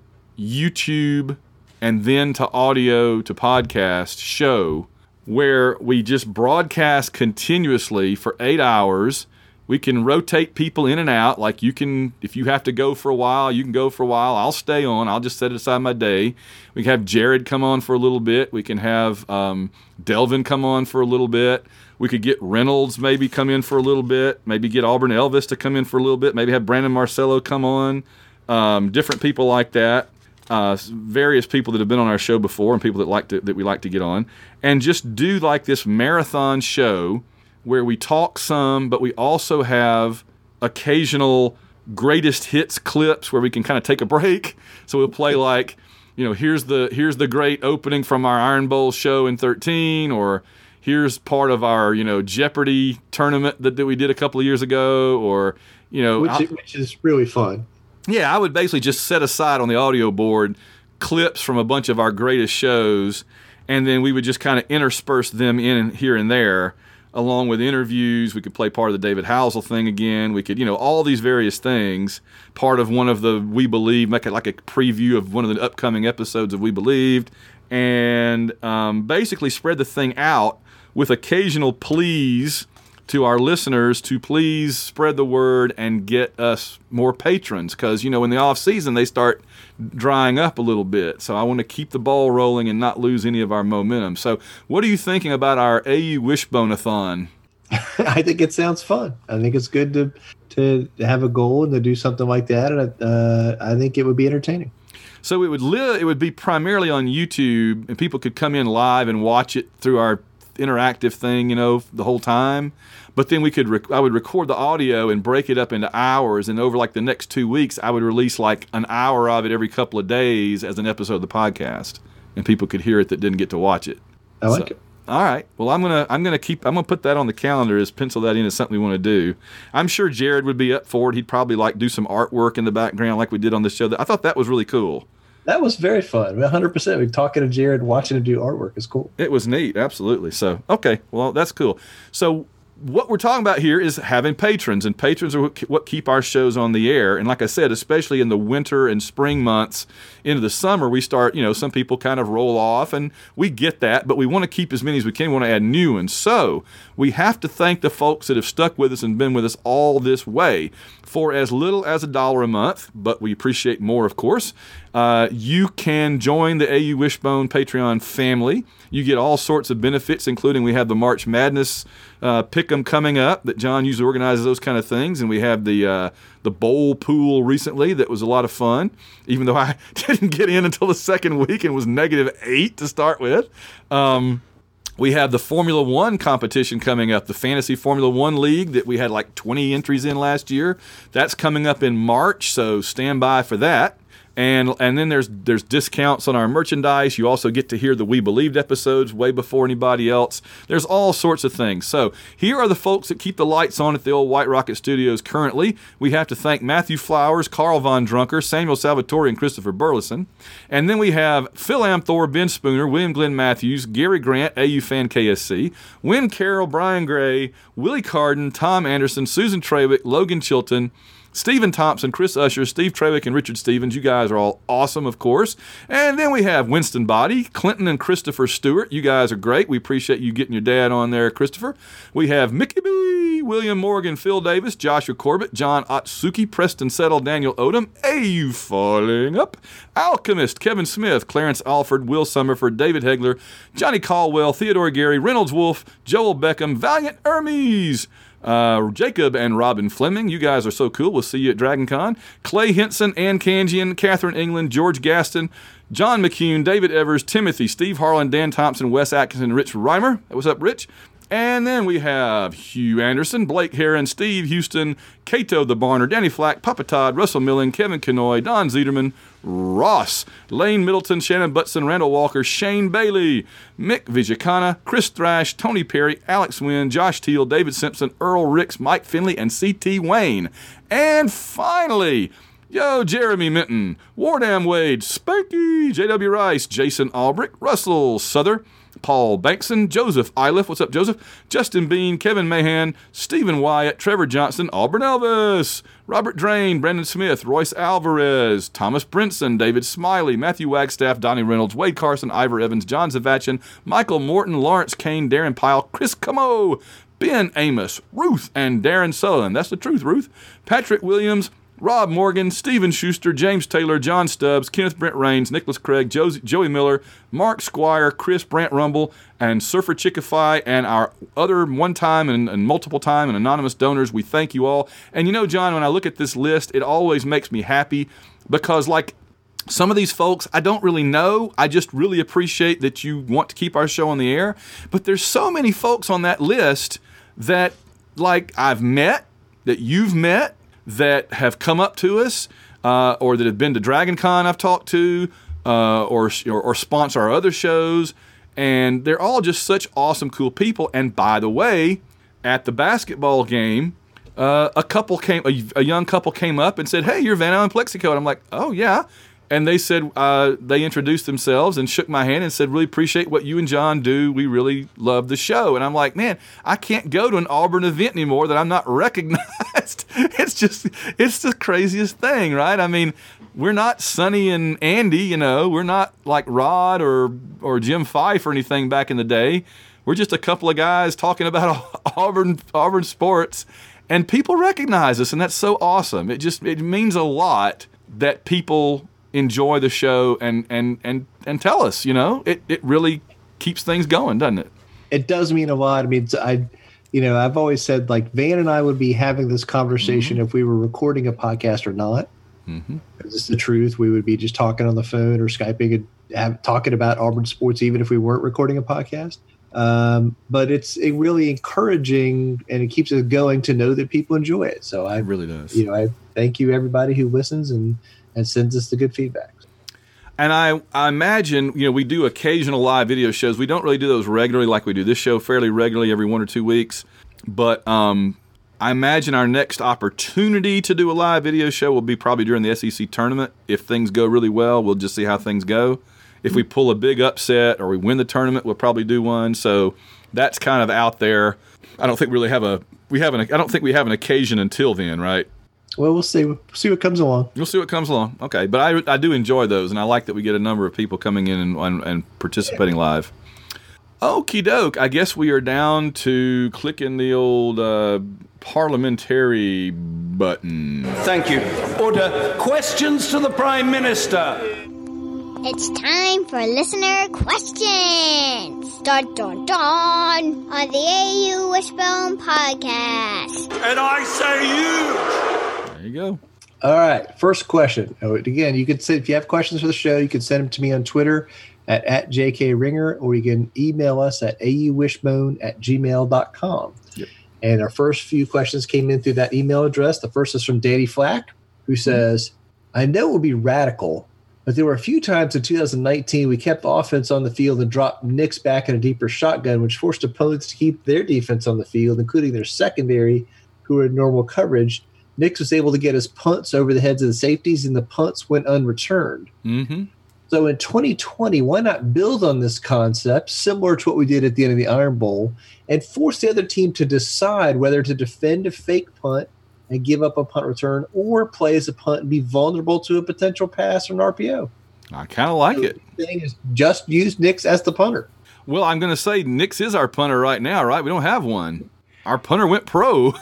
YouTube and then to audio to podcast show where we just broadcast continuously for eight hours. We can rotate people in and out. Like you can, if you have to go for a while, you can go for a while. I'll stay on. I'll just set aside my day. We can have Jared come on for a little bit. We can have um, Delvin come on for a little bit. We could get Reynolds maybe come in for a little bit. Maybe get Auburn Elvis to come in for a little bit. Maybe have Brandon Marcello come on. Um, different people like that. uh, various people that have been on our show before and people that like to, that we like to get on, and just do like this marathon show where we talk some, but we also have occasional greatest hits clips where we can kind of take a break. So we'll play like, you know, here's the here's the great opening from our Iron Bowl show in thirteen, or here's part of our, you know, Jeopardy tournament that, that we did a couple of years ago, or, you know, which, which is really fun. Yeah, I would basically just set aside on the audio board clips from a bunch of our greatest shows, and then we would just kind of intersperse them in here and there, along with interviews. We could play part of the David Housel thing again. We could, you know, all these various things, part of one of the We Believe, make it like a preview of one of the upcoming episodes of We Believed, and um, basically spread the thing out with occasional pleas to our listeners to please spread the word and get us more patrons, because, you know, in the off season they start drying up a little bit. So I want to keep the ball rolling and not lose any of our momentum. So what are you thinking about our A U Wishbone-a-thon? I think it sounds fun. I think it's good to to have a goal and to do something like that, and uh, I think it would be entertaining. So it would li- it would be primarily on YouTube, and people could come in live and watch it through our interactive thing, you know, the whole time. But then we could, rec- I would record the audio and break it up into hours, and over like the next two weeks, I would release like an hour of it every couple of days as an episode of the podcast, and people could hear it that didn't get to watch it. I like so, it. All right. Well, I'm gonna I'm gonna keep I'm gonna put that on the calendar, as pencil that in as something we want to do. I'm sure Jared would be up for it. He'd probably like do some artwork in the background like we did on the show. I thought that was really cool. That was very fun. one hundred percent. We're talking to Jared, watching him do artwork is cool. It was neat, absolutely. So, okay, well, that's cool. So what we're talking about here is having patrons, and patrons are what keep our shows on the air. And like I said, especially in the winter and spring months, into the summer, we start, you know, some people kind of roll off, and we get that, but we want to keep as many as we can. We want to add new ones. So we have to thank the folks that have stuck with us and been with us all this way for as little as a dollar a month, but we appreciate more, of course. Uh, you can join the A U Wishbone Patreon family. You get all sorts of benefits, including we have the March Madness uh, pick'em coming up that John usually organizes those kind of things, and we have the uh, the bowl pool recently that was a lot of fun, even though I didn't get in until the second week and was negative eight to start with. Um, we have the Formula One competition coming up, the Fantasy Formula One League that we had like twenty entries in last year. That's coming up in March, so stand by for that. And and then there's there's discounts on our merchandise. You also get to hear the We Believed episodes way before anybody else. There's all sorts of things. So here are the folks that keep the lights on at the old White Rocket Studios currently. We have to thank Matthew Flowers, Carl Von Drunker, Samuel Salvatore, and Christopher Burleson. And then we have Phil Amthor, Ben Spooner, William Glenn Matthews, Gary Grant, A U Fan K S C, Wynn Carroll, Brian Gray, Willie Carden, Tom Anderson, Susan Trawick, Logan Chilton, Stephen Thompson, Chris Usher, Steve Trawick, and Richard Stevens. You guys are all awesome, of course. And then we have Winston Body, Clinton and Christopher Stewart. You guys are great. We appreciate you getting your dad on there, Christopher. We have Mickey B, William Morgan, Phil Davis, Joshua Corbett, John Otsuki, Preston Settle, Daniel Odom, A U Falling Up, Alchemist, Kevin Smith, Clarence Alford, Will Summerford, David Hegler, Johnny Caldwell, Theodore Gary, Reynolds Wolf, Joel Beckham, Valiant Hermes, Uh, Jacob and Robin Fleming. You guys are so cool. We'll see you at Dragon Con. Clay Henson, Ann Kangian, Catherine England, George Gaston, John McCune, David Evers, Timothy, Steve Harlan, Dan Thompson, Wes Atkinson, Rich Reimer. What's up, Rich? And then we have Hugh Anderson, Blake Heron, Steve Houston, Cato the Barner, Danny Flack, Papa Todd, Russell Milling, Kevin Kenoy, Don Zederman, Ross, Lane Middleton, Shannon Butson, Randall Walker, Shane Bailey, Mick Vijakana, Chris Thrash, Tony Perry, Alex Wynn, Josh Teal, David Simpson, Earl Ricks, Mike Finley, and C T Wayne. And finally, Yo, Jeremy Minton, Wardam Wade, Spanky, J W Rice, Jason Albrick, Russell Souther, Paul Bankson, Joseph Iliff, what's up, Joseph? Justin Bean, Kevin Mahan, Stephen Wyatt, Trevor Johnson, Auburn Elvis, Robert Drain, Brandon Smith, Royce Alvarez, Thomas Brinson, David Smiley, Matthew Wagstaff, Donnie Reynolds, Wade Carson, Ivor Evans, John Zavachin, Michael Morton, Lawrence Kane, Darren Pyle, Chris Camo, Ben Amos, Ruth, and Darren Sullivan. That's the truth, Ruth. Patrick Williams, Rob Morgan, Stephen Schuster, James Taylor, John Stubbs, Kenneth Brent Raines, Nicholas Craig, Josie, Joey Miller, Mark Squire, Chris Brant Rumble, and Surfer Chickify, and our other one-time and, and multiple-time and anonymous donors. We thank you all. And you know, John, when I look at this list, it always makes me happy because, like, Some of these folks I don't really know. I just really appreciate that you want to keep our show on the air. But there's so many folks on that list that, like, I've met, that you've met, that have come up to us, uh, or that have been to Dragon Con I've talked to, uh, or, or or sponsor our other shows. And they're all just such awesome, cool people. And by the way, at the basketball game, uh, a couple came, a, a young couple came up and said, "Hey, you're Van Allen Plexico." And I'm like, "Oh, yeah." And they said, uh, they introduced themselves and shook my hand and said, "Really appreciate what you and John do. We really love the show." And I'm like, man, I can't go to an Auburn event anymore that I'm not recognized. It's just, it's the craziest thing, right? I mean, we're not Sonny and Andy, you know. We're not like Rod or or Jim Fife or anything back in the day. We're just a couple of guys talking about Auburn Auburn sports, and people recognize us, and that's so awesome. It just, it means a lot that people enjoy the show and and and and tell us, you know. It it really keeps things going, doesn't it? It does mean a lot. I mean, I, you know, I've always said, like, Van and I would be having this conversation mm-hmm. if we were recording a podcast or not. Mm-hmm. It's the truth. We would be just talking on the phone or Skyping and have, talking about Auburn sports, even if we weren't recording a podcast. Um, but it's a really encouraging, and it keeps it going to know that people enjoy it. So I it really does. You know, I thank you everybody who listens and. and sends us the good feedback. And I, I imagine, you know, we do occasional live video shows. We don't really do those regularly like we do this show, fairly regularly every one or two weeks. But um, I imagine our next opportunity to do a live video show will be probably during the S E C tournament. If things go really well, we'll just see how things go. If we pull a big upset or we win the tournament, we'll probably do one. So that's kind of out there. I don't think we really have a we have an I don't think we have an occasion until then, right? Well, we'll see. We'll see what comes along. You'll see what comes along. Okay, but I, I do enjoy those, and I like that we get a number of people coming in and, and, and participating live. Okie doke. I guess we are down to clicking the old uh, parliamentary button. Thank you. Order. Questions to the Prime Minister. It's time for listener questions. Dun dun dun on the A U Wishbone podcast. And I say you. There you go. All right. First question. Oh, again, you can say if you have questions for the show, you can send them to me on Twitter at, at J K Ringer, or you can email us at auwishbone at gmail dot com. Yep. And our first few questions came in through that email address. The first is from Danny Flack, who says, mm-hmm. I know it will be radical, but there were a few times in two thousand nineteen we kept offense on the field and dropped Nix back in a deeper shotgun, which forced opponents to keep their defense on the field, including their secondary, who were in normal coverage. Nix was able to get his punts over the heads of the safeties, and the punts went unreturned. Mm-hmm. So in twenty twenty, why not build on this concept, similar to what we did at the end of the Iron Bowl, and force the other team to decide whether to defend a fake punt and give up a punt return, or play as a punt and be vulnerable to a potential pass or an R P O? I kind of like so it. The thing is, just use Nix as the punter. Well, I'm going to say Nix is our punter right now, right? We don't have one. Our punter went pro.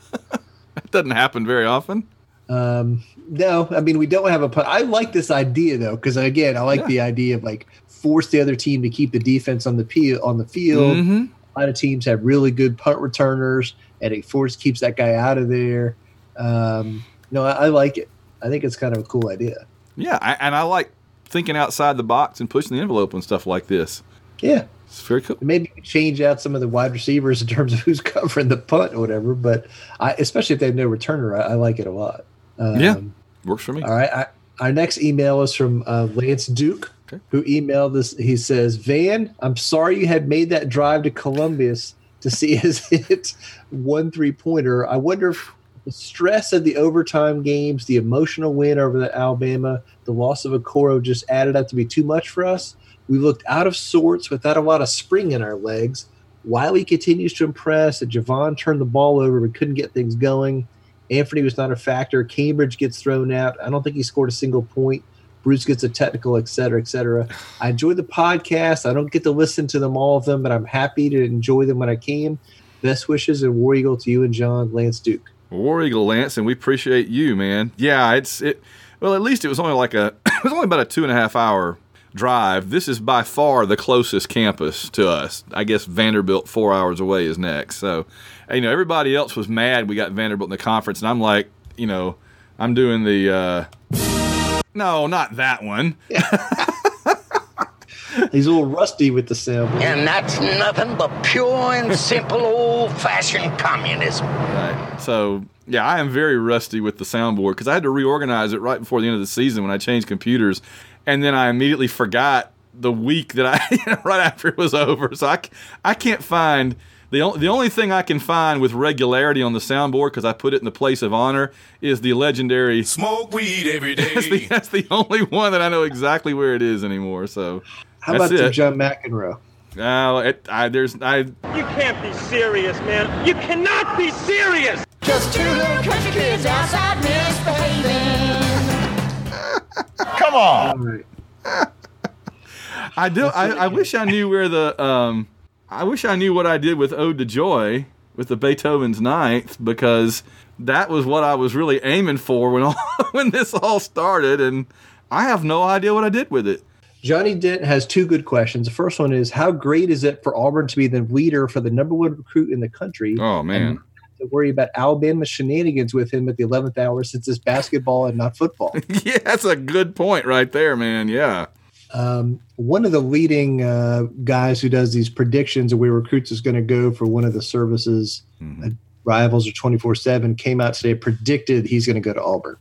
That doesn't happen very often. Um, no, I mean, we don't have a punt. I like this idea, though, because, again, I like yeah. the idea of, like, force the other team to keep the defense on the, pe- on the field. Mm-hmm. A lot of teams have really good punt returners, and it force keeps that guy out of there. Um, no, I, I like it. I think it's kind of a cool idea. Yeah, I, and I like thinking outside the box and pushing the envelope and stuff like this. Yeah. It's very cool. Maybe change out some of the wide receivers in terms of who's covering the punt or whatever, but I, especially if they have no returner, I, I like it a lot. Um, yeah, works for me. All right. I, our next email is from uh, Lance Duke, okay. who emailed this. He says, Van, I'm sorry you had made that drive to Columbus to see his hit one three-pointer. I wonder if the stress of the overtime games, the emotional win over the Alabama, the loss of Okoro just added up to be too much for us. We looked out of sorts without a lot of spring in our legs. Wiley continues to impress. Javon turned the ball over. We couldn't get things going. Anthony was not a factor. Cambridge gets thrown out. I don't think he scored a single point. Bruce gets a technical, et cetera, et cetera. I enjoy the podcast. I don't get to listen to them, all of them, but I'm happy to enjoy them when I can. Best wishes and War Eagle to you and John, Lance Duke. War Eagle, Lance, and we appreciate you, man. Yeah, it's it. Well, at least it was only like a. It was only about a two and a half hour drive. This is by far the closest campus to us. I guess Vanderbilt four hours away is next. So, you know, everybody else was mad we got Vanderbilt in the conference, and I'm like, you know, I'm doing the uh, No, not that one. He's a little rusty with the soundboard. And that's nothing but pure and simple old-fashioned communism. Right. So, yeah, I am very rusty with the soundboard because I had to reorganize it right before the end of the season when I changed computers. And then I immediately forgot the week that I, you know, right after it was over. So I, I can't find, the, only, the only thing I can find with regularity on the soundboard, because I put it in the place of honor, is the legendary Smoke weed every day. That's the, that's the only one that I know exactly where it is anymore. So how that's about it. the John McEnroe? No, it, I, there's, I. You can't be serious, man. You cannot be serious. Just two little country kids outside misbehaving. Come on. I do. I, I wish I knew where the. Um, I wish I knew what I did with Ode to Joy with the Beethoven's Ninth, because that was what I was really aiming for when all, when this all started, and I have no idea what I did with it. Johnny Dent has two good questions. The first one is, how great is it for Auburn to be the leader for the number one recruit in the country? Oh, man. And to worry about Alabama shenanigans with him at the eleventh hour since it's basketball and not football. Yeah, that's a good point right there, man. Yeah. Um, one of the leading uh, guys who does these predictions of where recruits is going to go for one of the services, mm-hmm. uh, Rivals or twenty-four seven, came out today, predicted he's going to go to Auburn.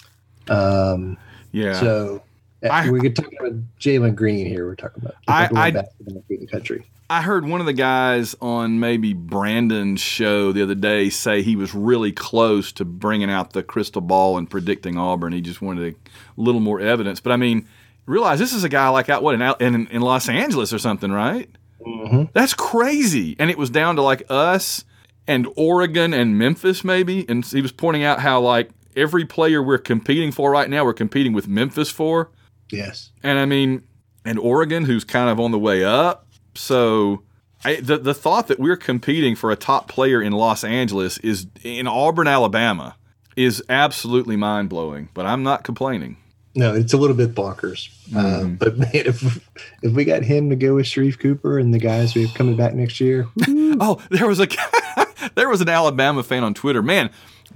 Um, yeah. So I, we're talking about Jalen Green here. We're talking about, we're talking I, about I, basketball in the country. I heard one of the guys on maybe Brandon's show the other day say he was really close to bringing out the crystal ball and predicting Auburn. He just wanted a little more evidence. But, I mean, realize this is a guy like out what in in, in Los Angeles or something, right? Mm-hmm. That's crazy. And it was down to like us and Oregon and Memphis maybe. And he was pointing out how like every player we're competing for right now, we're competing with Memphis for. Yes. And I mean, and Oregon, who's kind of on the way up. So I, the the thought that we're competing for a top player in Los Angeles is in Auburn, Alabama, is absolutely mind blowing. But I'm not complaining. No, it's a little bit bonkers. Mm. Uh, but man, if if we got him to go with Sharif Cooper and the guys we have coming back next year. Oh, there was a there was an Alabama fan on Twitter. Man,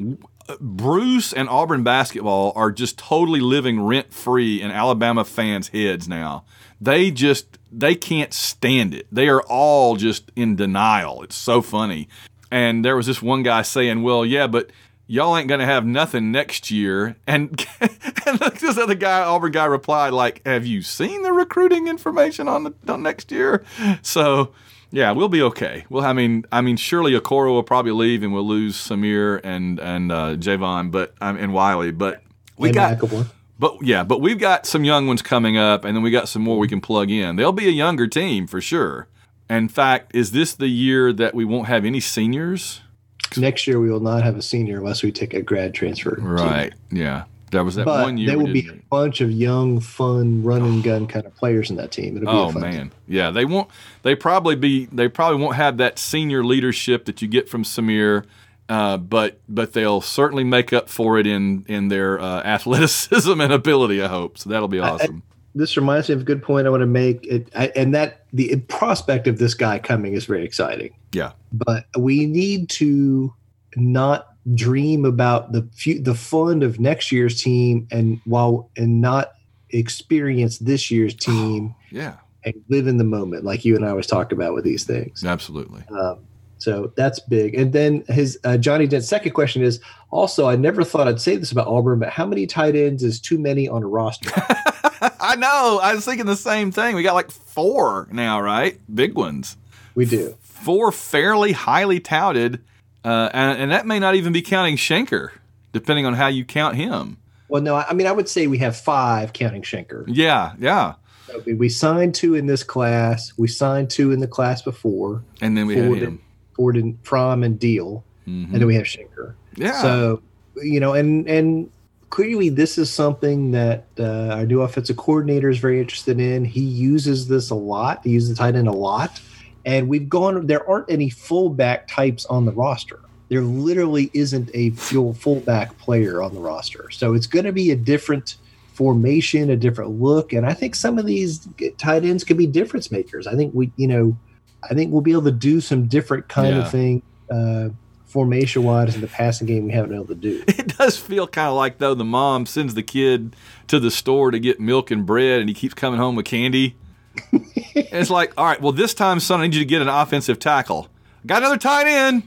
Bruce and Auburn basketball are just totally living rent free in Alabama fans' heads now. They just they can't stand it. They are all just in denial. It's so funny. And there was this one guy saying, "Well, yeah, but y'all ain't gonna have nothing next year." And, and this other guy, Auburn guy, replied like, "Have you seen the recruiting information on the on next year?" So yeah, we'll be okay. Well, I mean, I mean, surely Okoro will probably leave, and we'll lose Samir and and uh, Javon, but um, and Wiley. But we and got, McElboy. but yeah, but we've got some young ones coming up, and then we got some more we can plug in. They'll be a younger team for sure. In fact, is this the year that we won't have any seniors? Next year, we will not have a senior unless we take a grad transfer. Right. Team. Yeah. There was that but one year. There will be a bunch of young, fun, run and gun kind of players in that team. It'll be oh a fun man, team. Yeah. They won't. They probably be. They probably won't have that senior leadership that you get from Samir, uh, but but they'll certainly make up for it in in their uh, athleticism and ability. I hope so. That'll be awesome. I, I, this reminds me of a good point I want to make, it, I, and that the prospect of this guy coming is very exciting. Yeah. But we need to not dream about the the fun of next year's team and while and not experience this year's team. Oh, yeah. And live in the moment like you and I always talk about with these things. Absolutely. Um, so that's big. And then his uh, Johnny Dent's second question is also, I never thought I'd say this about Auburn, but how many tight ends is too many on a roster? I know. I was thinking the same thing. We got like four now, right? Big ones. We do. Four fairly highly touted. Uh, and, and that may not even be counting Schenker, depending on how you count him. Well, no, I mean, I would say we have five counting Schenker. Yeah, yeah. So we signed two in this class. We signed two in the class before. And then we Ford had him. And, Ford and Fromm and Deal. Mm-hmm. And then we have Schenker. Yeah. So, you know, and and clearly this is something that uh, our new offensive coordinator is very interested in. He uses this a lot. He uses the tight end a lot. And we've gone, there aren't any fullback types on the roster. There literally isn't a full fullback player on the roster. So it's going to be a different formation, a different look. And I think some of these tight ends could be difference makers. I think we, you know, I think we'll be able to do some different kind yeah. of thing uh, formation wise in the passing game we haven't been able to do. It does feel kind of like, though, the mom sends the kid to the store to get milk and bread, and he keeps coming home with candy. And it's like, all right, well, this time, son, I need you to get an offensive tackle. Got another tight end.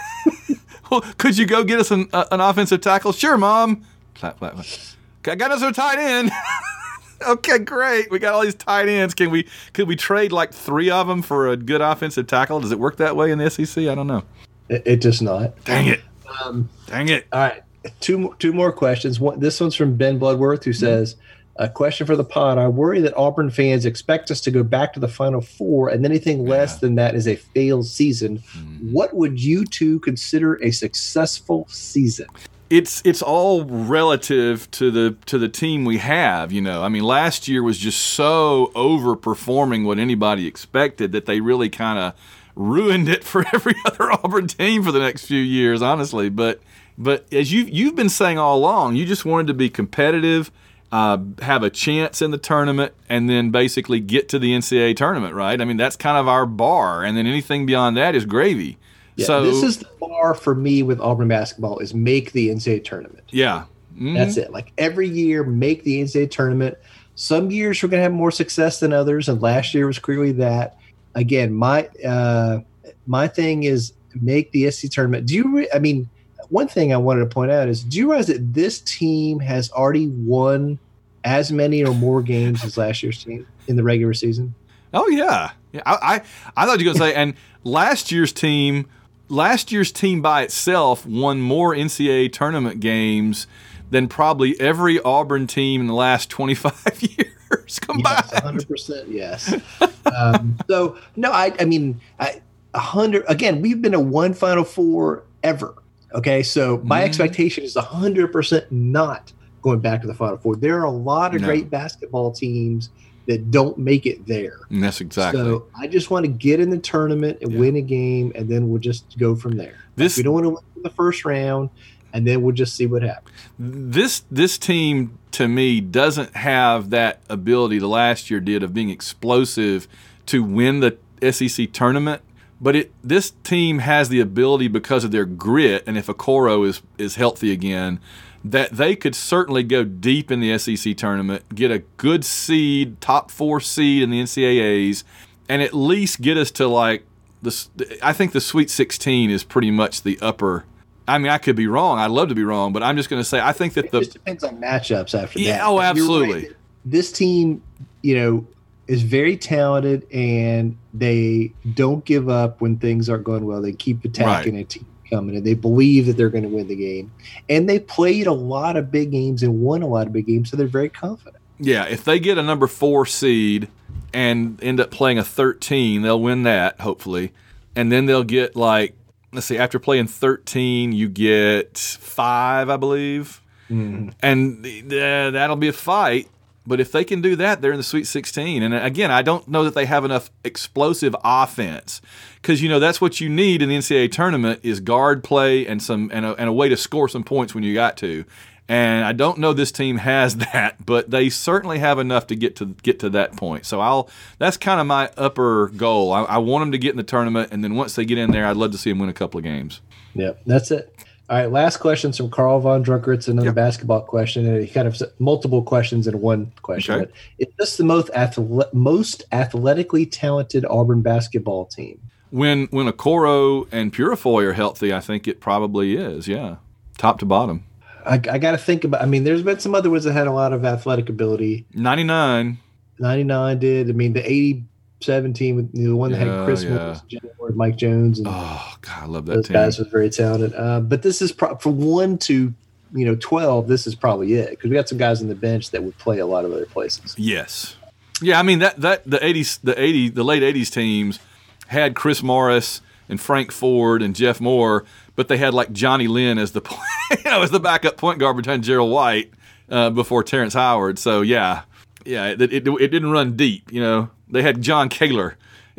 Well, could you go get us an, uh, an offensive tackle? Sure, Mom. Clap, clap, clap. I got us a tight end. Okay, great. We got all these tight ends. Can we could we trade like three of them for a good offensive tackle? Does it work that way in the S E C? I don't know. It, it does not. Dang it. Um, Dang it. All right. Two, two more questions. One, this one's from Ben Bloodworth, who says, a question for the pod. I worry that Auburn fans expect us to go back to the Final Four, and anything less yeah. than that is a failed season. Mm. What would you two consider a successful season? It's it's all relative to the to the team we have, you know. I mean, last year was just so overperforming what anybody expected that they really kind of ruined it for every other Auburn team for the next few years, honestly. But but as you you've been saying all along, you just wanted to be competitive. Uh, have a chance in the tournament, and then basically get to the N C double A tournament, right? I mean, that's kind of our bar, and then anything beyond that is gravy. Yeah, so this is the bar for me with Auburn basketball is make the N C double A tournament. Yeah. Mm-hmm. That's it. Like every year, make the N C double A tournament. Some years we're going to have more success than others, and last year was clearly that. Again, my uh, my thing is make the S E C tournament. Do you? Re- I mean. One thing I wanted to point out is, do you realize that this team has already won as many or more games as last year's team in the regular season? Oh yeah, yeah. I I, I thought you were going to say, and last year's team, last year's team by itself won more N C double A tournament games than probably every Auburn team in the last twenty-five years combined. Yes, one hundred percent yes. um, so no, I I mean, I a hundred again. We've been to one Final Four ever. Okay, so my mm. expectation is one hundred percent not going back to the Final Four. There are a lot of no. great basketball teams that don't make it there. And that's exactly. So I just want to get in the tournament and yeah. win a game, and then we'll just go from there. This, we don't want to win in the first round, and then we'll just see what happens. This this team, to me, doesn't have that ability the last year did of being explosive to win the S E C tournament. But it this team has the ability, because of their grit, and if Okoro is, is healthy again, that they could certainly go deep in the S E C tournament, get a good seed, top four seed in the N C double A's, and at least get us to like the. I think the Sweet sixteen is pretty much the upper. I mean, I could be wrong. I'd love to be wrong, but I'm just going to say I think that it the. It just depends on matchups after yeah, that. Oh, absolutely. Right. This team, you know, is very talented, and they don't give up when things aren't going well. They keep attacking right. and keep coming, and they believe that they're going to win the game. And they played a lot of big games and won a lot of big games, so they're very confident. Yeah, if they get a number four seed and end up playing a thirteen, they'll win that, hopefully. And then they'll get like, let's see, after playing thirteen, you get five, I believe. Mm-hmm. And uh, that'll be a fight. But if they can do that, they're in the Sweet sixteen. And again, I don't know that they have enough explosive offense, because you know that's what you need in the N C double A tournament is guard play and some and a, and a way to score some points when you got to. And I don't know this team has that, but they certainly have enough to get to get to that point. So I'll that's kind of my upper goal. I, I want them to get in the tournament, and then once they get in there, I'd love to see them win a couple of games. Yeah, that's it. All right, last question from Carl Von Drucker. It's another yep. basketball question. And he kind of multiple questions in one question. Okay. But is this the most athle- most athletically talented Auburn basketball team? When when Okoro and Purifoy are healthy, I think it probably is. Yeah, top to bottom. I, I got to think about. I mean, there's been some other ones that had a lot of athletic ability. ninety-nine ninety-nine did. I mean, the eighty-seven team, with the one that yeah, had Chris yeah. Morris, Mike Jones, and oh god, I love that those team. guys was very talented. Uh, but this is pro- from one to you know twelve. This is probably it, because we got some guys on the bench that would play a lot of other places. Yes, yeah. I mean that that the eighties, the eighty, the late eighties teams had Chris Morris and Frank Ford and Jeff Moore, but they had like Johnny Lynn as the you know as the backup point guard behind Gerald White uh, before Terrence Howard. So yeah, yeah, it, it it didn't run deep. You know, they had John Kaler.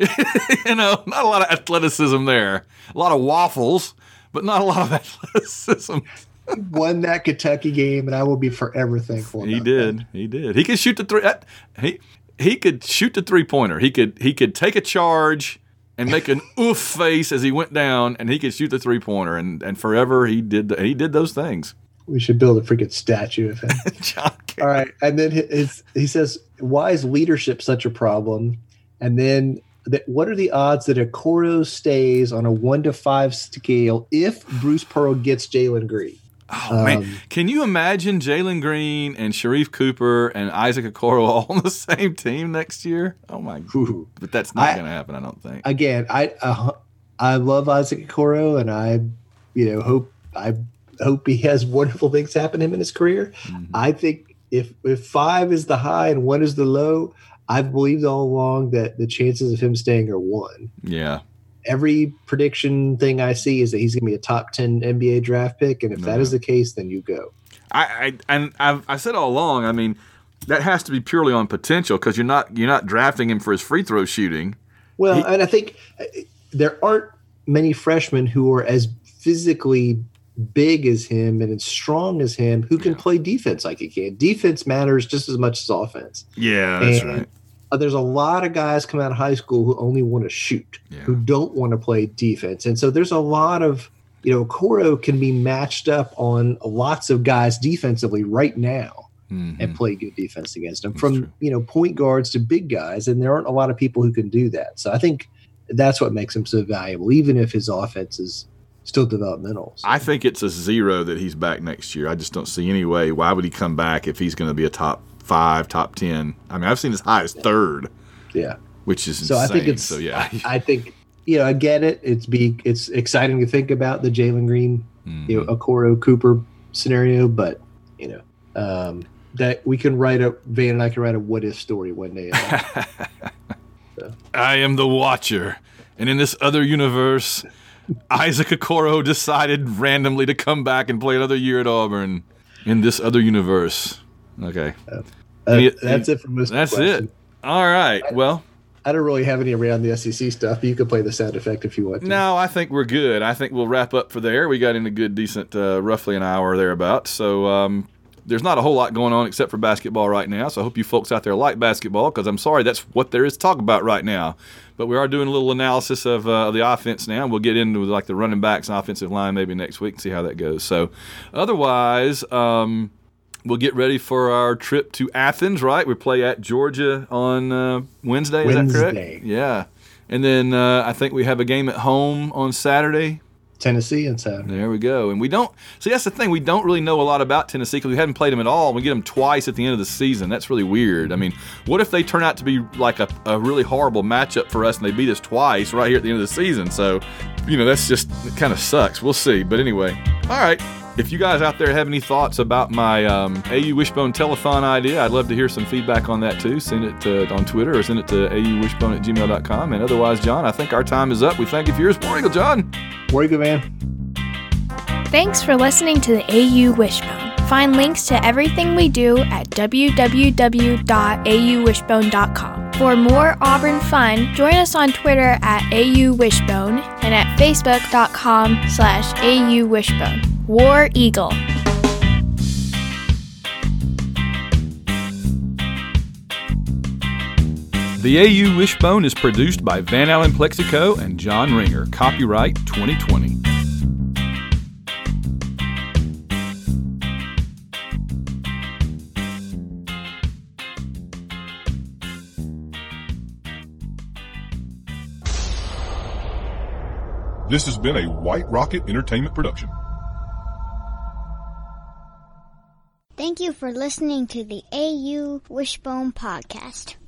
You know, not a lot of athleticism there. A lot of waffles, but not a lot of athleticism. He won that Kentucky game, and I will be forever thankful. He did. That. He did. He could shoot the three. He he could shoot the three pointer. He could he could take a charge and make an oof face as he went down, and he could shoot the three pointer, and, and forever he did the, he did those things. We should build a freaking statue of him. John All right, and then his, he says, "Why is leadership such a problem?" And then, that what are the odds that Okoro stays on a one to five scale if Bruce Pearl gets Jalen Green? Oh um, man, can you imagine Jalen Green and Sharif Cooper and Isaac Okoro all on the same team next year? Oh my god! But that's not going to happen, I don't think. Again, I uh, I love Isaac Okoro, and I, you know, hope I hope he has wonderful things happen to him in his career. Mm-hmm. I think if if five is the high and one is the low, I've believed all along that the chances of him staying are one. Yeah. Every prediction thing I see is that he's going to be a top ten N B A draft pick, and if no. that is the case, then you go. I, I and I've I said all along. I mean, that has to be purely on potential because you're not you're not drafting him for his free throw shooting. Well, he, and I think there aren't many freshmen who are as physically big as him and as strong as him who can yeah. play defense like he can. Defense matters just as much as offense. Yeah, that's and, right. There's a lot of guys coming out of high school who only want to shoot, yeah. who don't want to play defense. And so there's a lot of, you know, Okoro can be matched up on lots of guys defensively right now mm-hmm. and play good defense against them. That's from, true. you know, point guards to big guys. And there aren't a lot of people who can do that. So I think that's what makes him so valuable, even if his offense is still developmental. So. I think it's a zero that he's back next year. I just don't see any way. Why would he come back if he's going to be a top five, top ten? I mean, I've seen as high as third. Yeah, which is so insane. I think it's. So yeah, I, I think you know I get it. It's be it's exciting to think about the Jalen Green, mm-hmm. you know, Okoro Cooper scenario, but you know um, that we can write a Van and I can write a what if story one day. So. I am the Watcher, and in this other universe, Isaac Okoro decided randomly to come back and play another year at Auburn. In this other universe. Okay. Uh, uh, that's it for most That's it. All right. I, well, I don't really have any around the S E C stuff, but you can play the sound effect if you want to. No, I think we're good. I think we'll wrap up for there. We got in a good, decent, uh, roughly an hour thereabouts. So um, there's not a whole lot going on except for basketball right now. So I hope you folks out there like basketball because I'm sorry, that's what there is to talk about right now. But we are doing a little analysis of uh, the offense now. We'll get into like the running backs and offensive line maybe next week and see how that goes. So otherwise, um, we'll get ready for our trip to Athens, right? We play at Georgia on uh, Wednesday, is Wednesday. that correct? Yeah. And then uh, I think we have a game at home on Saturday. Tennessee and Saturday. There we go. And we don't – see, that's the thing. We don't really know a lot about Tennessee because we haven't played them at all. We get them twice at the end of the season. That's really weird. I mean, what if they turn out to be like a, a really horrible matchup for us and they beat us twice right here at the end of the season? So, you know, that's just – it kind of sucks. We'll see. But anyway, all right. If you guys out there have any thoughts about my um, A U Wishbone telethon idea, I'd love to hear some feedback on that too. Send it to, on Twitter or send it to auwishbone at gmail dot com. And otherwise, John, I think our time is up. We thank you for yours. War Eagle, John. War Eagle, man. Thanks for listening to the A U Wishbone. Find links to everything we do at w w w dot a u wishbone dot com. For more Auburn fun, join us on Twitter at A U Wishbone and at facebook dot com slash A U Wishbone. War Eagle. The A U Wishbone is produced by Van Allen Plexico and John Ringer. Copyright twenty twenty. This has been a White Rocket Entertainment production. Thank you for listening to the A U Wishbone Podcast.